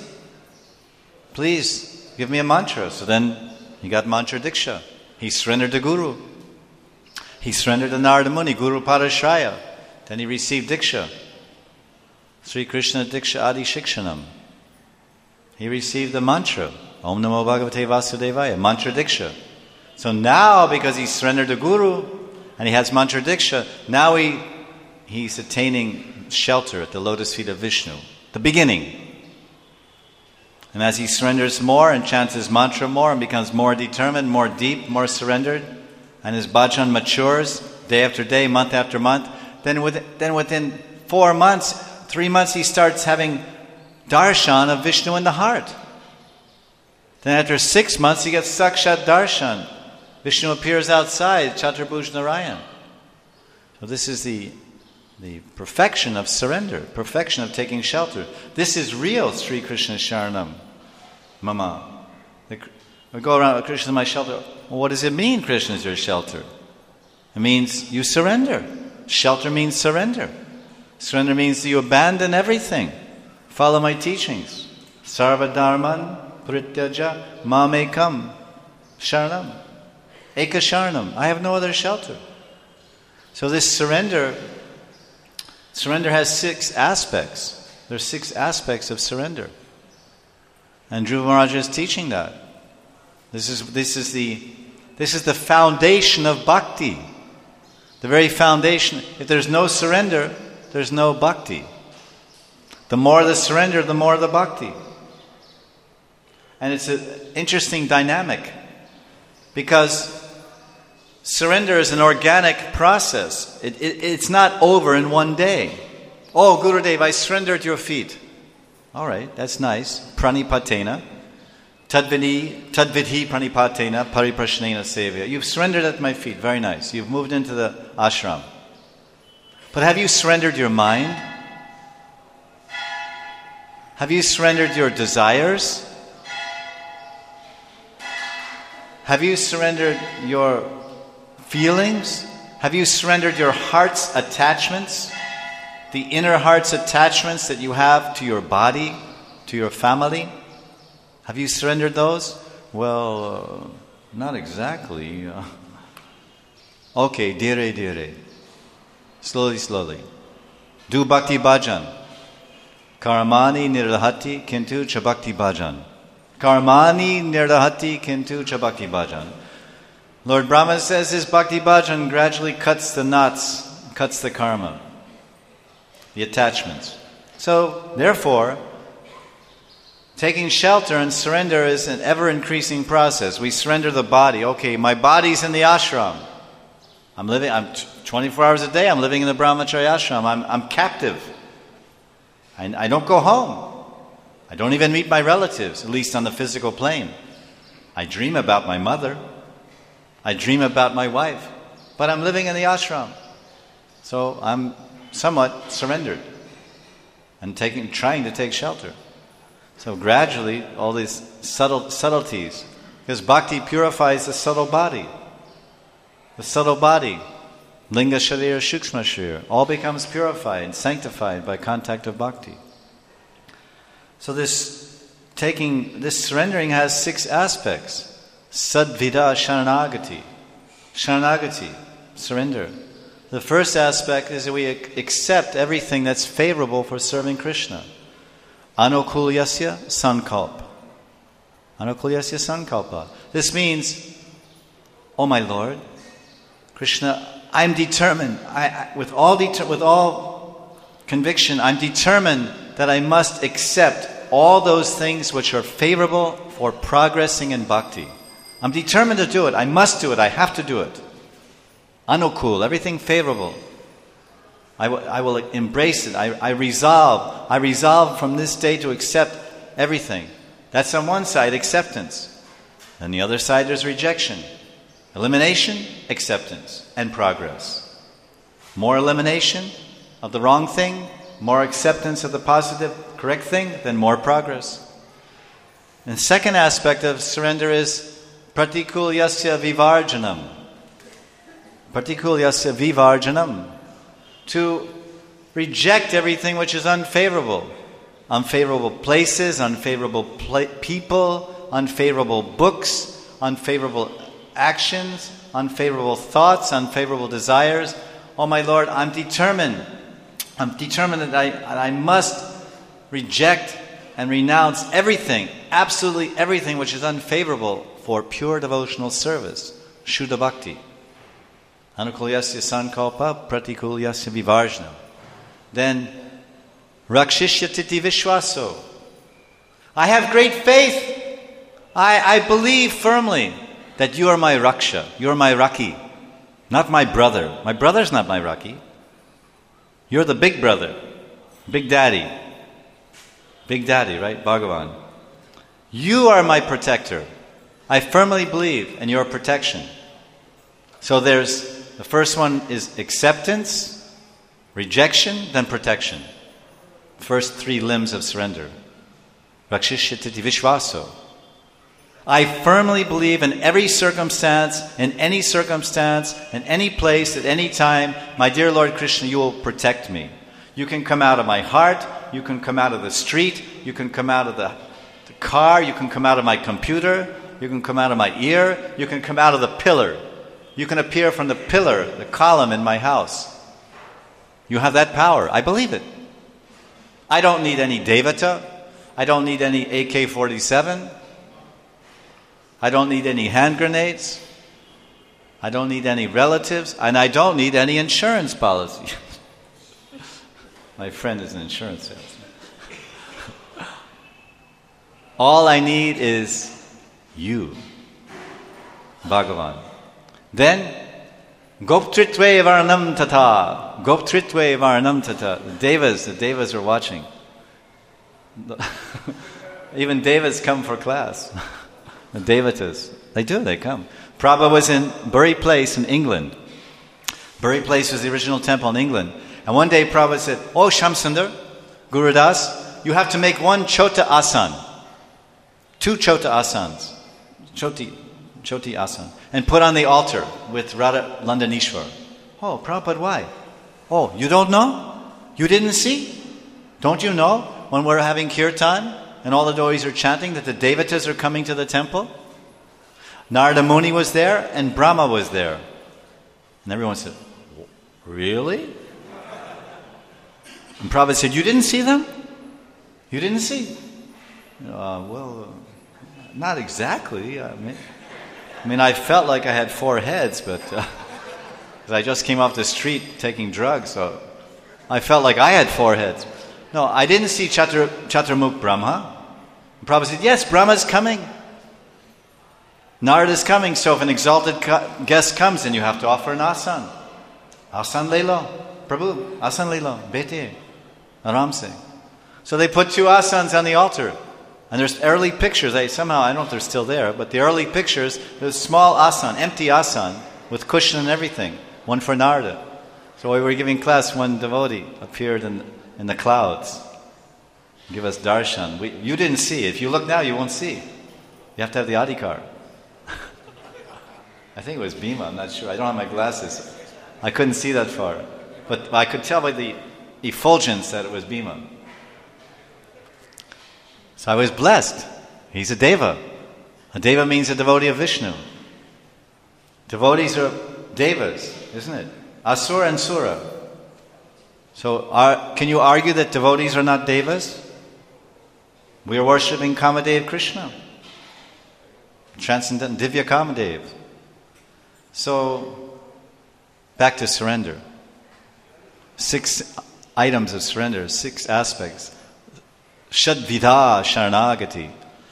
Please, give me a mantra. So then he got mantra Diksha. He surrendered to Guru. He surrendered to Narada Muni, Guru Padashraya. Then he received Diksha. Sri Krishna Diksha Adi Shikshanam. He received the mantra. Om Namo Bhagavate Vasudevaya. Mantra Diksha. So now, because he surrendered to Guru, and he has mantra Diksha, now he's attaining shelter at the lotus feet of Vishnu. The beginning. And as he surrenders more and chants his mantra more and becomes more determined, more deep, more surrendered, and his bhajan matures day after day, month after month, then within 3 months, he starts having darshan of Vishnu in the heart. Then after 6 months, he gets sakshat darshan. Vishnu appears outside, Chaturbhuj Narayan. So this is the perfection of surrender, perfection of taking shelter. This is real Sri Krishna Sharanam Mama. We go around, Krishna is my shelter. Well, what does it mean, Krishna is your shelter? It means you surrender. Shelter means surrender. Surrender means you abandon everything. Follow my teachings. Sarva dharman prityaja mamekam sharanam. Eka sharanam. I have no other shelter. So this surrender has 6 aspects. There are 6 aspects of surrender. And Dhruva Maharaj is teaching that. This is the foundation of bhakti. The very foundation. If there's no surrender, there's no bhakti. The more the surrender, the more the bhakti. And it's an interesting dynamic. Because surrender is an organic process. It's not over in one day. Oh, Gurudev, I surrender at your feet. All right, that's nice. Pranipatena. Tadvidhi pranipatena pariprashnena sevya. You've surrendered at my feet. Very nice. You've moved into the ashram. But have you surrendered your mind? Have you surrendered your desires? Have you surrendered your feelings? Have you surrendered your heart's attachments? The inner heart's attachments that you have to your body, to your family? Have you surrendered those? Well, not exactly. Okay, dire. Slowly. Do bhakti bhajan. Karamani nirdhati kintu cha bhakti bhajan. Karamani nirdhati kintu cha bhakti bhajan. Lord Brahma says his bhakti bhajan gradually cuts the knots, cuts the karma, the attachments. So, therefore, Taking shelter and surrender is an ever-increasing process. We surrender the body. Okay, my body's in the ashram. I'm 24 hours a day, I'm living in the brahmacharya ashram. I'm captive. I don't go home. I don't even meet my relatives, at least on the physical plane. I dream about my mother. I dream about my wife. But I'm living in the ashram. So I'm somewhat surrendered and trying to take shelter. So gradually, all these subtleties, because bhakti purifies the subtle body. The subtle body, linga sharira, shukshma sharira, all becomes purified, sanctified by contact of bhakti. So this surrendering has 6 aspects. Sadvida sharanagati. Sharanagati, surrender. The first aspect is that we accept everything that's favorable for serving Krishna. Anukulyasya sankalpa. Anukulyasya sankalpa. This means, oh my Lord, Krishna, I'm determined. With all conviction, I'm determined that I must accept all those things which are favorable for progressing in bhakti. I'm determined to do it. I must do it. I have to do it. Anukul, everything favorable. I will embrace it. I resolve from this day to accept everything. That's on one side, acceptance. On the other side, there's rejection. Elimination, acceptance, and progress. More elimination of the wrong thing, more acceptance of the positive, correct thing, then more progress. And the second aspect of surrender is pratikulyasya vivarjanam. Pratikulyasya vivarjanam. To reject everything which is unfavorable. Unfavorable places, unfavorable people, unfavorable books, unfavorable actions, unfavorable thoughts, unfavorable desires. Oh my Lord, I'm determined that I must reject and renounce everything, absolutely everything which is unfavorable for pure devotional service. Shuddha bhakti. Anukulyasya sankalpa pratikulyasya vivarjana. Then, rakshishyatiti vishwaso. I have great faith. I believe firmly that you are my raksha. You are my raki. Not my brother. My brother's not my raki. You're the big brother. Big daddy. Big daddy, right? Bhagavan. You are my protector. I firmly believe in your protection. So the first one is acceptance, rejection, then protection. First 3 limbs of surrender. Rakshishyatiti vishwaso. I firmly believe in every circumstance, in any place, at any time, my dear Lord Krishna, you will protect me. You can come out of my heart, you can come out of the street, you can come out of the car, you can come out of my computer, you can come out of my ear, you can come out of the pillar. You can appear from the pillar, the column in my house. You have that power. I believe it. I don't need any Devata. I don't need any AK-47. I don't need any hand grenades. I don't need any relatives. And I don't need any insurance policy. My friend is an insurance salesman. All I need is you, Bhagavan. Then, Goptritve Varnam Tata. Goptritve Varnam Tata. The Devas are watching. Even Devas come for class. The Devatas. They come. Prabhupada was in Bury Place in England. Bury Place was the original temple in England. And one day Prabhupada said, "Oh Shamsundar, Gurudas, you have to make 1 Chota Asan. 2 Chota Asans. Choti Asan. And put on the altar with Radha Landanishwar." Oh, Prabhupada, why? Oh, you don't know? You didn't see? Don't you know when we're having kirtan and all the devotees are chanting that the Devatas are coming to the temple? Narada Muni was there and Brahma was there. And everyone said, really? And Prabhupada said, you didn't see them? You didn't see? Not exactly. I mean, I felt like I had 4 heads, but because I just came off the street taking drugs, so I felt like I had 4 heads. No, I didn't see Chaturmukh Brahma, Prabhupada said, yes, Brahma is coming. Narada is coming, so if an exalted guest comes, then you have to offer an asan. Asan le lo. Prabhu, asan le lo. Bete. Aram se. So they put 2 asans on the altar. And there's early pictures. I don't know if they're still there, but the early pictures, there's small asan, empty asan, with cushion and everything. One for Narada. So while we were giving class, one devotee appeared in the clouds. Give us darshan. You didn't see. If you look now, you won't see. You have to have the adhikar. I think it was Bhima, I'm not sure. I don't have my glasses. I couldn't see that far. But I could tell by the effulgence that it was Bhima. So I was blessed. He's a deva. A deva means a devotee of Vishnu. Devotees are devas, isn't it? Asura and Sura. So can you argue that devotees are not devas? We are worshipping Kamadev Krishna. Transcendental Divya Kamadev. So, back to surrender. 6 items of surrender, 6 aspects. Shadvidha Sharanagati.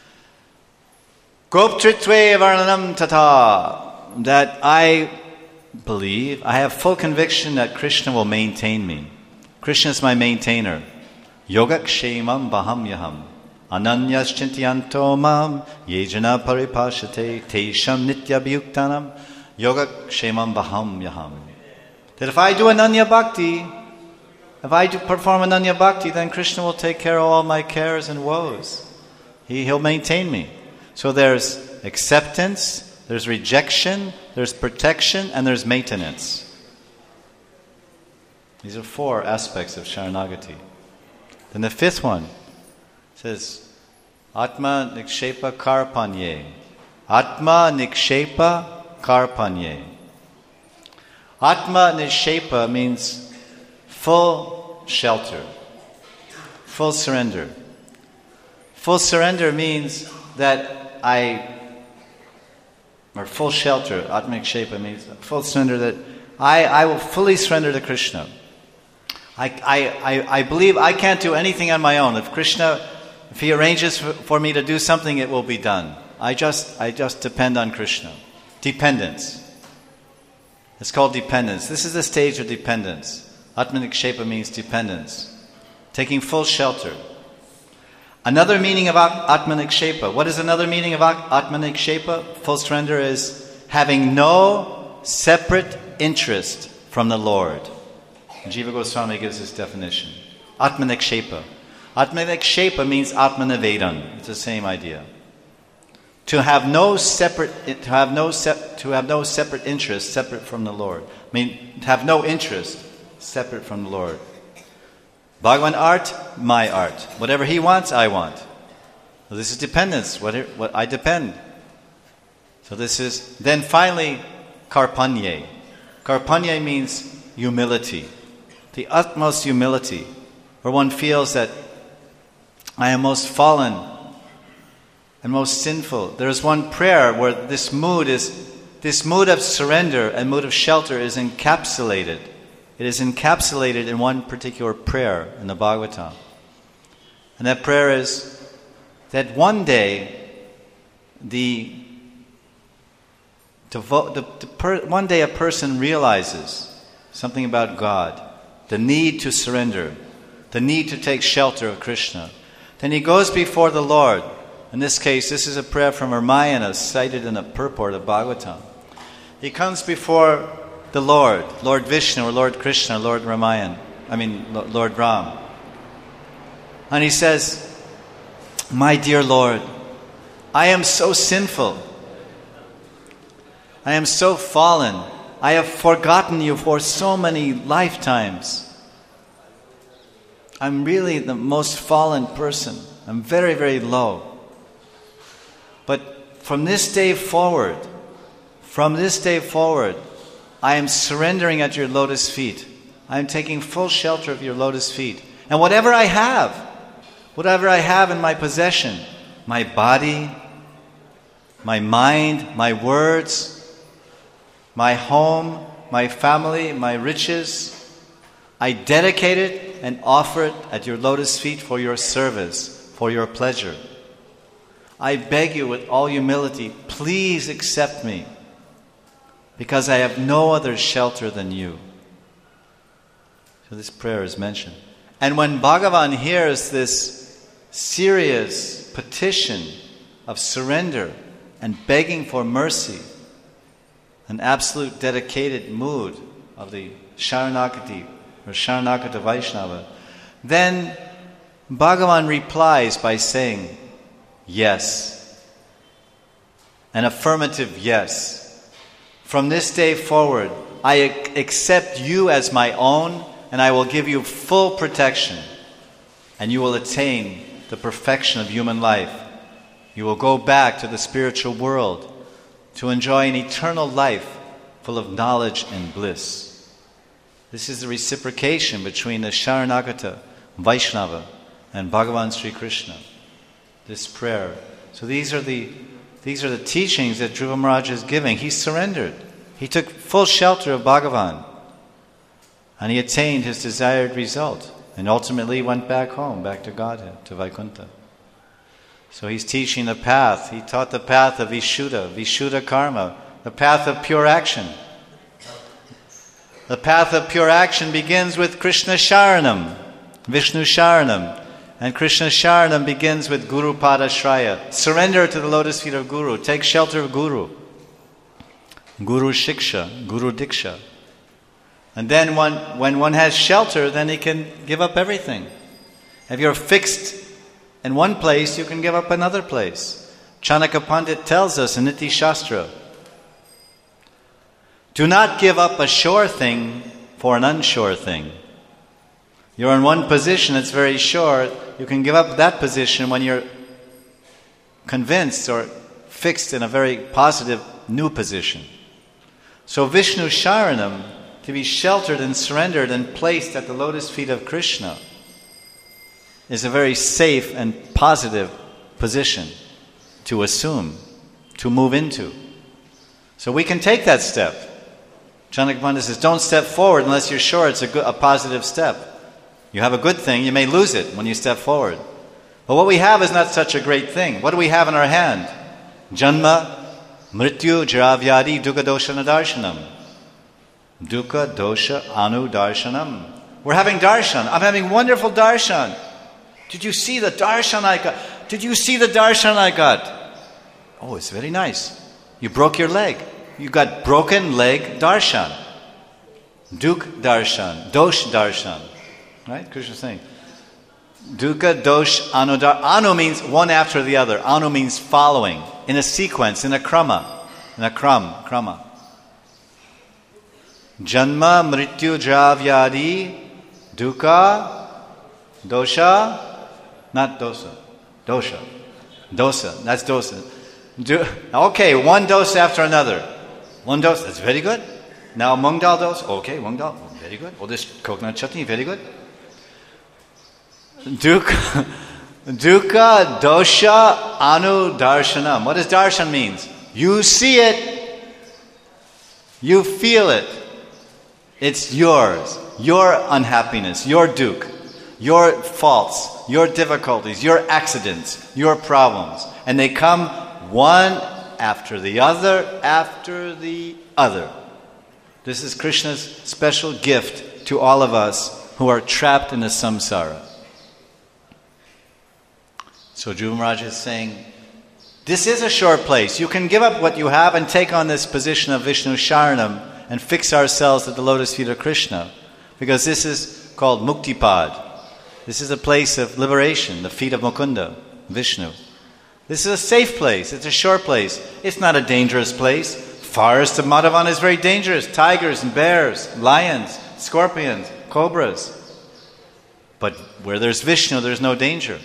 Goptritve Varnanam Tata. That I believe, I have full conviction that Krishna will maintain me. Krishna is my maintainer. Yogak Shemam Baham Yaham. Ananyas Chintiyanto Mam. Yejana Paripashate. Tesham Nitya Bhyuktanam. Yoga Kshemam Baham Yaham. That if I do Ananya Bhakti, if I do perform Ananya Bhakti, then Krishna will take care of all my cares and woes. He'll maintain me. So there's acceptance, there's rejection, there's protection, and there's maintenance. These are 4 aspects of Sharanagati. Then the 5th one says, Atma Nikshepa Karpanye. Atma Nikshepa Karpanye. Atma Nishepa means full shelter, full surrender. Full surrender means that full shelter. Atma Nishepa means full surrender, that I will fully surrender to Krishna. I believe I can't do anything on my own. If He arranges for me to do something, it will be done. I just depend on Krishna. Dependence. It's called dependence. This is the stage of dependence. Atmanikshepa means dependence. Taking full shelter. Another meaning of Atmanikshepa. What is another meaning of Atmanikshepa? Full surrender is having no separate interest from the Lord. Jiva Goswami gives this definition. Atmanikshepa. Atmanikshepa means Atmanavedan. It's the same idea. To have no separate interest separate from the Lord. I mean, to have no interest separate from the Lord. Bhagavan art, my art. Whatever He wants, I want. So this is dependence. What I depend. So this is then finally karpanye. Karpanye means humility, the utmost humility, where one feels that I am most fallen and most sinful. There is one prayer where this mood of surrender and mood of shelter is encapsulated. It is encapsulated in one particular prayer in the Bhagavatam. And that prayer is that one day one day a person realizes something about God, the need to surrender, the need to take shelter of Krishna. Then he goes before the Lord. In this case, this is a prayer from Ramayana cited in the purport of Bhagavatam. He comes before the Lord, Lord Vishnu or Lord Krishna, Lord Lord Ram. And he says, my dear Lord, I am so sinful. I am so fallen. I have forgotten you for so many lifetimes. I'm really the most fallen person. I'm very, very low. But from this day forward, I am surrendering at your lotus feet. I am taking full shelter of your lotus feet. And whatever I have in my possession, my body, my mind, my words, my home, my family, my riches, I dedicate it and offer it at your lotus feet for your service, for your pleasure. I beg you with all humility, please accept me, because I have no other shelter than you. So this prayer is mentioned. And when Bhagavan hears this serious petition of surrender and begging for mercy, an absolute dedicated mood of the Sharanagati or Sharanagata Vaishnava, then Bhagavan replies by saying, yes, an affirmative yes. From this day forward, I accept you as my own, and I will give you full protection, and you will attain the perfection of human life. You will go back to the spiritual world to enjoy an eternal life full of knowledge and bliss. This is the reciprocation between the Sharanagata Vaishnava and Bhagavan Sri Krishna. This prayer. So these are the teachings that Dhruva Maharaj is giving. He surrendered. He took full shelter of Bhagavan. And he attained his desired result. And ultimately went back home, back to Godhead, to Vaikuntha. So he's teaching the path. He taught the path of Vishuddha Karma, the path of pure action. The path of pure action begins with Krishna Sharanam, Vishnu Sharanam. And Krishna Sharanam begins with Guru Pada Shraya. Surrender to the lotus feet of Guru. Take shelter of Guru. Guru Shiksha, Guru Diksha. And then when one has shelter, then he can give up everything. If you're fixed in one place, you can give up another place. Chanaka Pandit tells us in Niti Shastra, do not give up a sure thing for an unsure thing. You're in one position, it's very sure. You can give up that position when you're convinced or fixed in a very positive new position. So Vishnu Sharanam, to be sheltered and surrendered and placed at the lotus feet of Krishna, is a very safe and positive position to assume, to move into. So we can take that step. Chanaka Pandit says, don't step forward unless you're sure it's a positive step. You have a good thing, you may lose it when you step forward. But what we have is not such a great thing. What do we have in our hand? Janma, Mrityu, Jaravyadi, Dukkha Dosha Nadarshanam. Dukkha Dosha Anu Darshanam. We're having darshan. I'm having wonderful darshan. Did you see the darshan I got? Did you see the darshan I got? Oh, it's very nice. You broke your leg. You got broken leg darshan. Dukh darshan. Dosh darshan. Right? Krishna is saying. Dukkha, dosh, anu. Anu means one after the other. Anu means following. In a sequence, in a krama. In a krama. Janma, mrityu, javyadi, dukkha, dosha, not dosa, dosha. Dosa, that's dosa. Okay, one dosa after another. One dosa, that's very good. Now mung dal dosa, okay, mung dal, very good. Oh, this coconut chutney, very good. Dukkha, dosha, anu, darshanam. What does darshan means? You see it, you feel it. It's yours, your unhappiness, your dukkha, your faults, your difficulties, your accidents, your problems. And they come one after the other, after the other. This is Krishna's special gift to all of us who are trapped in the samsara. So Dhruva Maharaj is saying, this is a short place. You can give up what you have and take on this position of Vishnu Sharanam and fix ourselves at the lotus feet of Krishna. Because this is called Muktipad. This is a place of liberation, the feet of Mukunda, Vishnu. This is a safe place. It's a short place. It's not a dangerous place. Forest of Madhavan is very dangerous. Tigers and bears, lions, scorpions, cobras. But where there's Vishnu, there's no danger.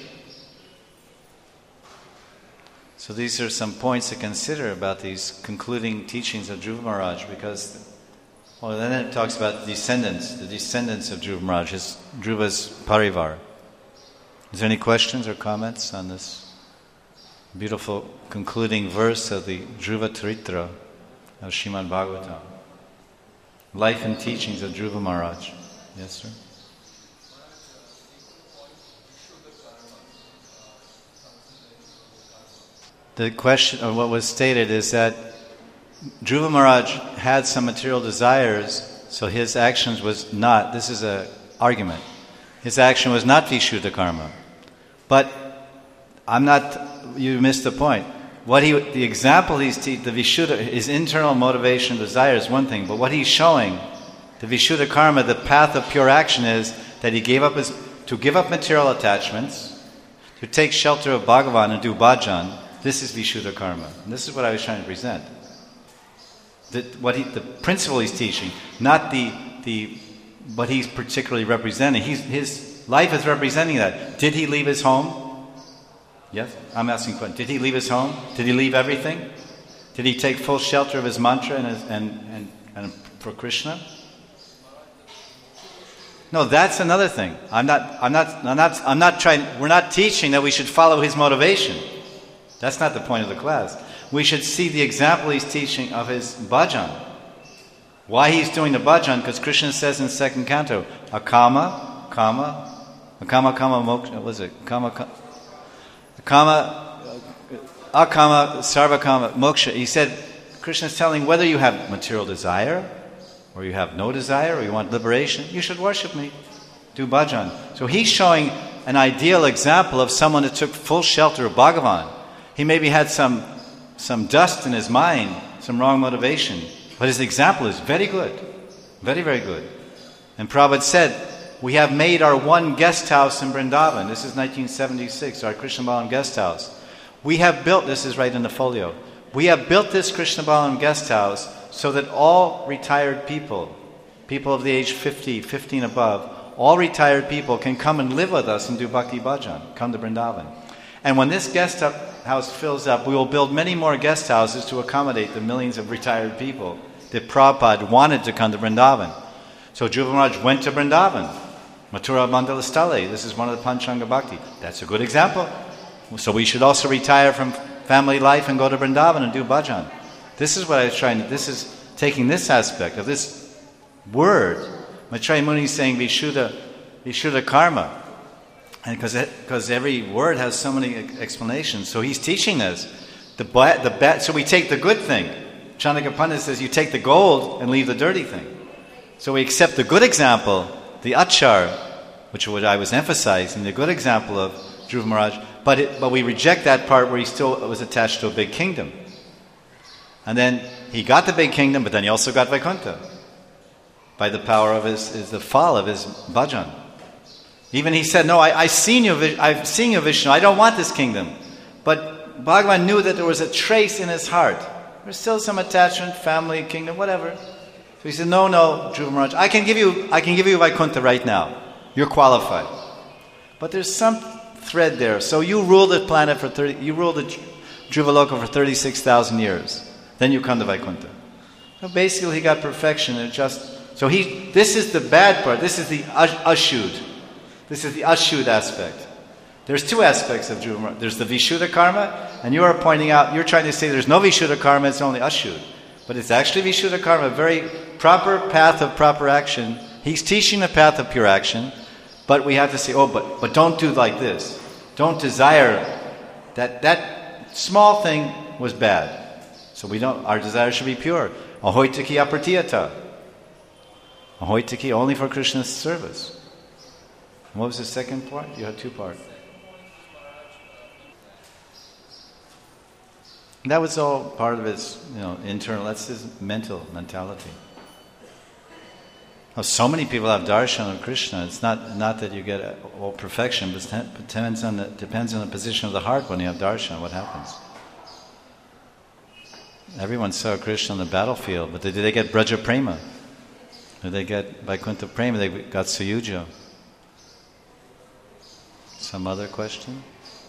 So these are some points to consider about these concluding teachings of Dhruva Maharaj, because then it talks about the descendants of Dhruva Maharaj, Dhruva's parivar. Is there any questions or comments on this beautiful concluding verse of the Dhruva Charitra of Srimad Bhagavatam? Life and teachings of Dhruva Maharaj. Yes, sir? the question, or what was stated, is that Dhruva Maharaj had some material desires, so his actions was not, this is an argument, his action was not Vishuddha karma. But you missed the point. The example the Vishuddha, his internal motivation, desire is one thing, but what he's showing, the Vishuddha karma, the path of pure action is that he to give up material attachments, to take shelter of Bhagavan and do bhajan. This is Vishuddha karma. And this is what I was trying to present. The principle he's teaching, not what he's particularly representing. His life is representing that. Did he leave his home? Yes? I'm asking a question. Did he leave his home? Did he leave everything? Did he take full shelter of his mantra and for Krishna? No, that's another thing. We're not teaching that we should follow his motivation. That's not the point of the class. We should see the example he's teaching of his bhajan. Why he's doing the bhajan? Because Krishna says in second canto, akama, moksha, what was it? Akama, sarvakama, moksha. He said, Krishna is telling whether you have material desire, or you have no desire, or you want liberation, you should worship me. Do bhajan. So he's showing an ideal example of someone that took full shelter of Bhagavan. He maybe had some dust in his mind, some wrong motivation, but his example is very good. Very, very good. And Prabhupada said, we have made our one guest house in Vrindavan. This is 1976, our Krishna Balam guest house. We have built, this is right in the folio, we have built this Krishna Balam guest house so that all retired people of the age 50, 15 above, all retired people can come and live with us and do Bhakti Bhajan, come to Vrindavan. And when this guest house fills up, we will build many more guest houses to accommodate the millions of retired people that Prabhupada wanted to come to Vrindavan. So Dhruva Maharaj went to Vrindavan. Mathura Mandala Stale, this is one of the Panchanga Bhakti. That's a good example. So we should also retire from family life and go to Vrindavan and do bhajan. This is what I was this is taking this aspect of this word. Maitreya Muni is saying Vishuddha karma. And because every word has so many explanations. So he's teaching us. So we take the good thing. Chandaka Pandit says you take the gold and leave the dirty thing. So we accept the good example, the achar, which I was emphasizing, the good example of Dhruva Maharaj, but we reject that part where he still was attached to a big kingdom. And then he got the big kingdom, but then he also got Vaikuntha by the power of the fall of his bhajan. Even he said, no, I've seen you Vishnu, I don't want this kingdom. But Bhagavan knew that there was a trace in his heart. There's still some attachment, family, kingdom, whatever. So he said, no, Dhruva Maharaj, I can give you Vaikuntha right now. You're qualified. But there's some thread there. So you rule the planet you rule the Dhruvaloka for 36,000 years. Then you come to Vaikuntha. So basically he got perfection. This is the bad part. This is the ashud. This is the ashud aspect. There's two aspects of Dhruva Maharaj. There's the Vishuddha karma, and you're trying to say there's no Vishuddha karma, it's only ashud. But it's actually Vishuddha karma, a very proper path of proper action. He's teaching the path of pure action, but we have to say, but don't do like this. Don't desire that small thing was bad. So our desire should be pure. Ahoitaki apratiyata. Ahoitaki only for Krishna's service. And what was the second part? You had two parts. That was all part of his, internal. That's his mentality. So many people have darshan of Krishna. It's not that you get all perfection, but it depends on the position of the heart when you have darshan. What happens? Everyone saw Krishna on the battlefield, but did they get Braja Prema? Did they get Vaikuntha Prema? They got Suyuja. Some other question?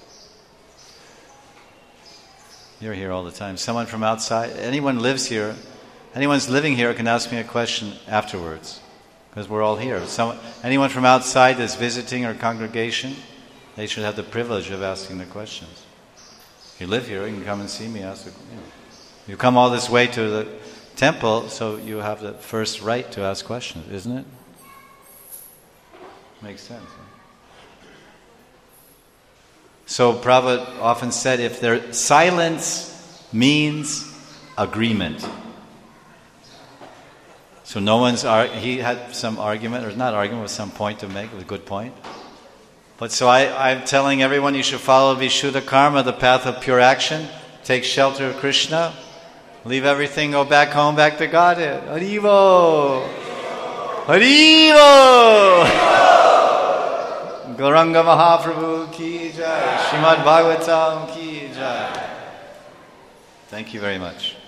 You're here all the time. Someone from outside? Anyone's living here can ask me a question afterwards, because we're all here. Anyone from outside that's visiting our congregation, they should have the privilege of asking the questions. If you live here, you can come and see me. You come all this way to the temple, so you have the first right to ask questions, isn't it? Makes sense. Huh? So Prabhupada often said, if their silence means agreement. So no one's, he had some argument, or not argument, but some point to make, a good point. But so I'm telling everyone you should follow Vishuddha Karma, the path of pure action, take shelter of Krishna, leave everything, go back home, back to Godhead. Haribo! Haribo! Gauranga Mahaprabhu ki jai, Srimad Bhagavatam ki jai. Thank you very much.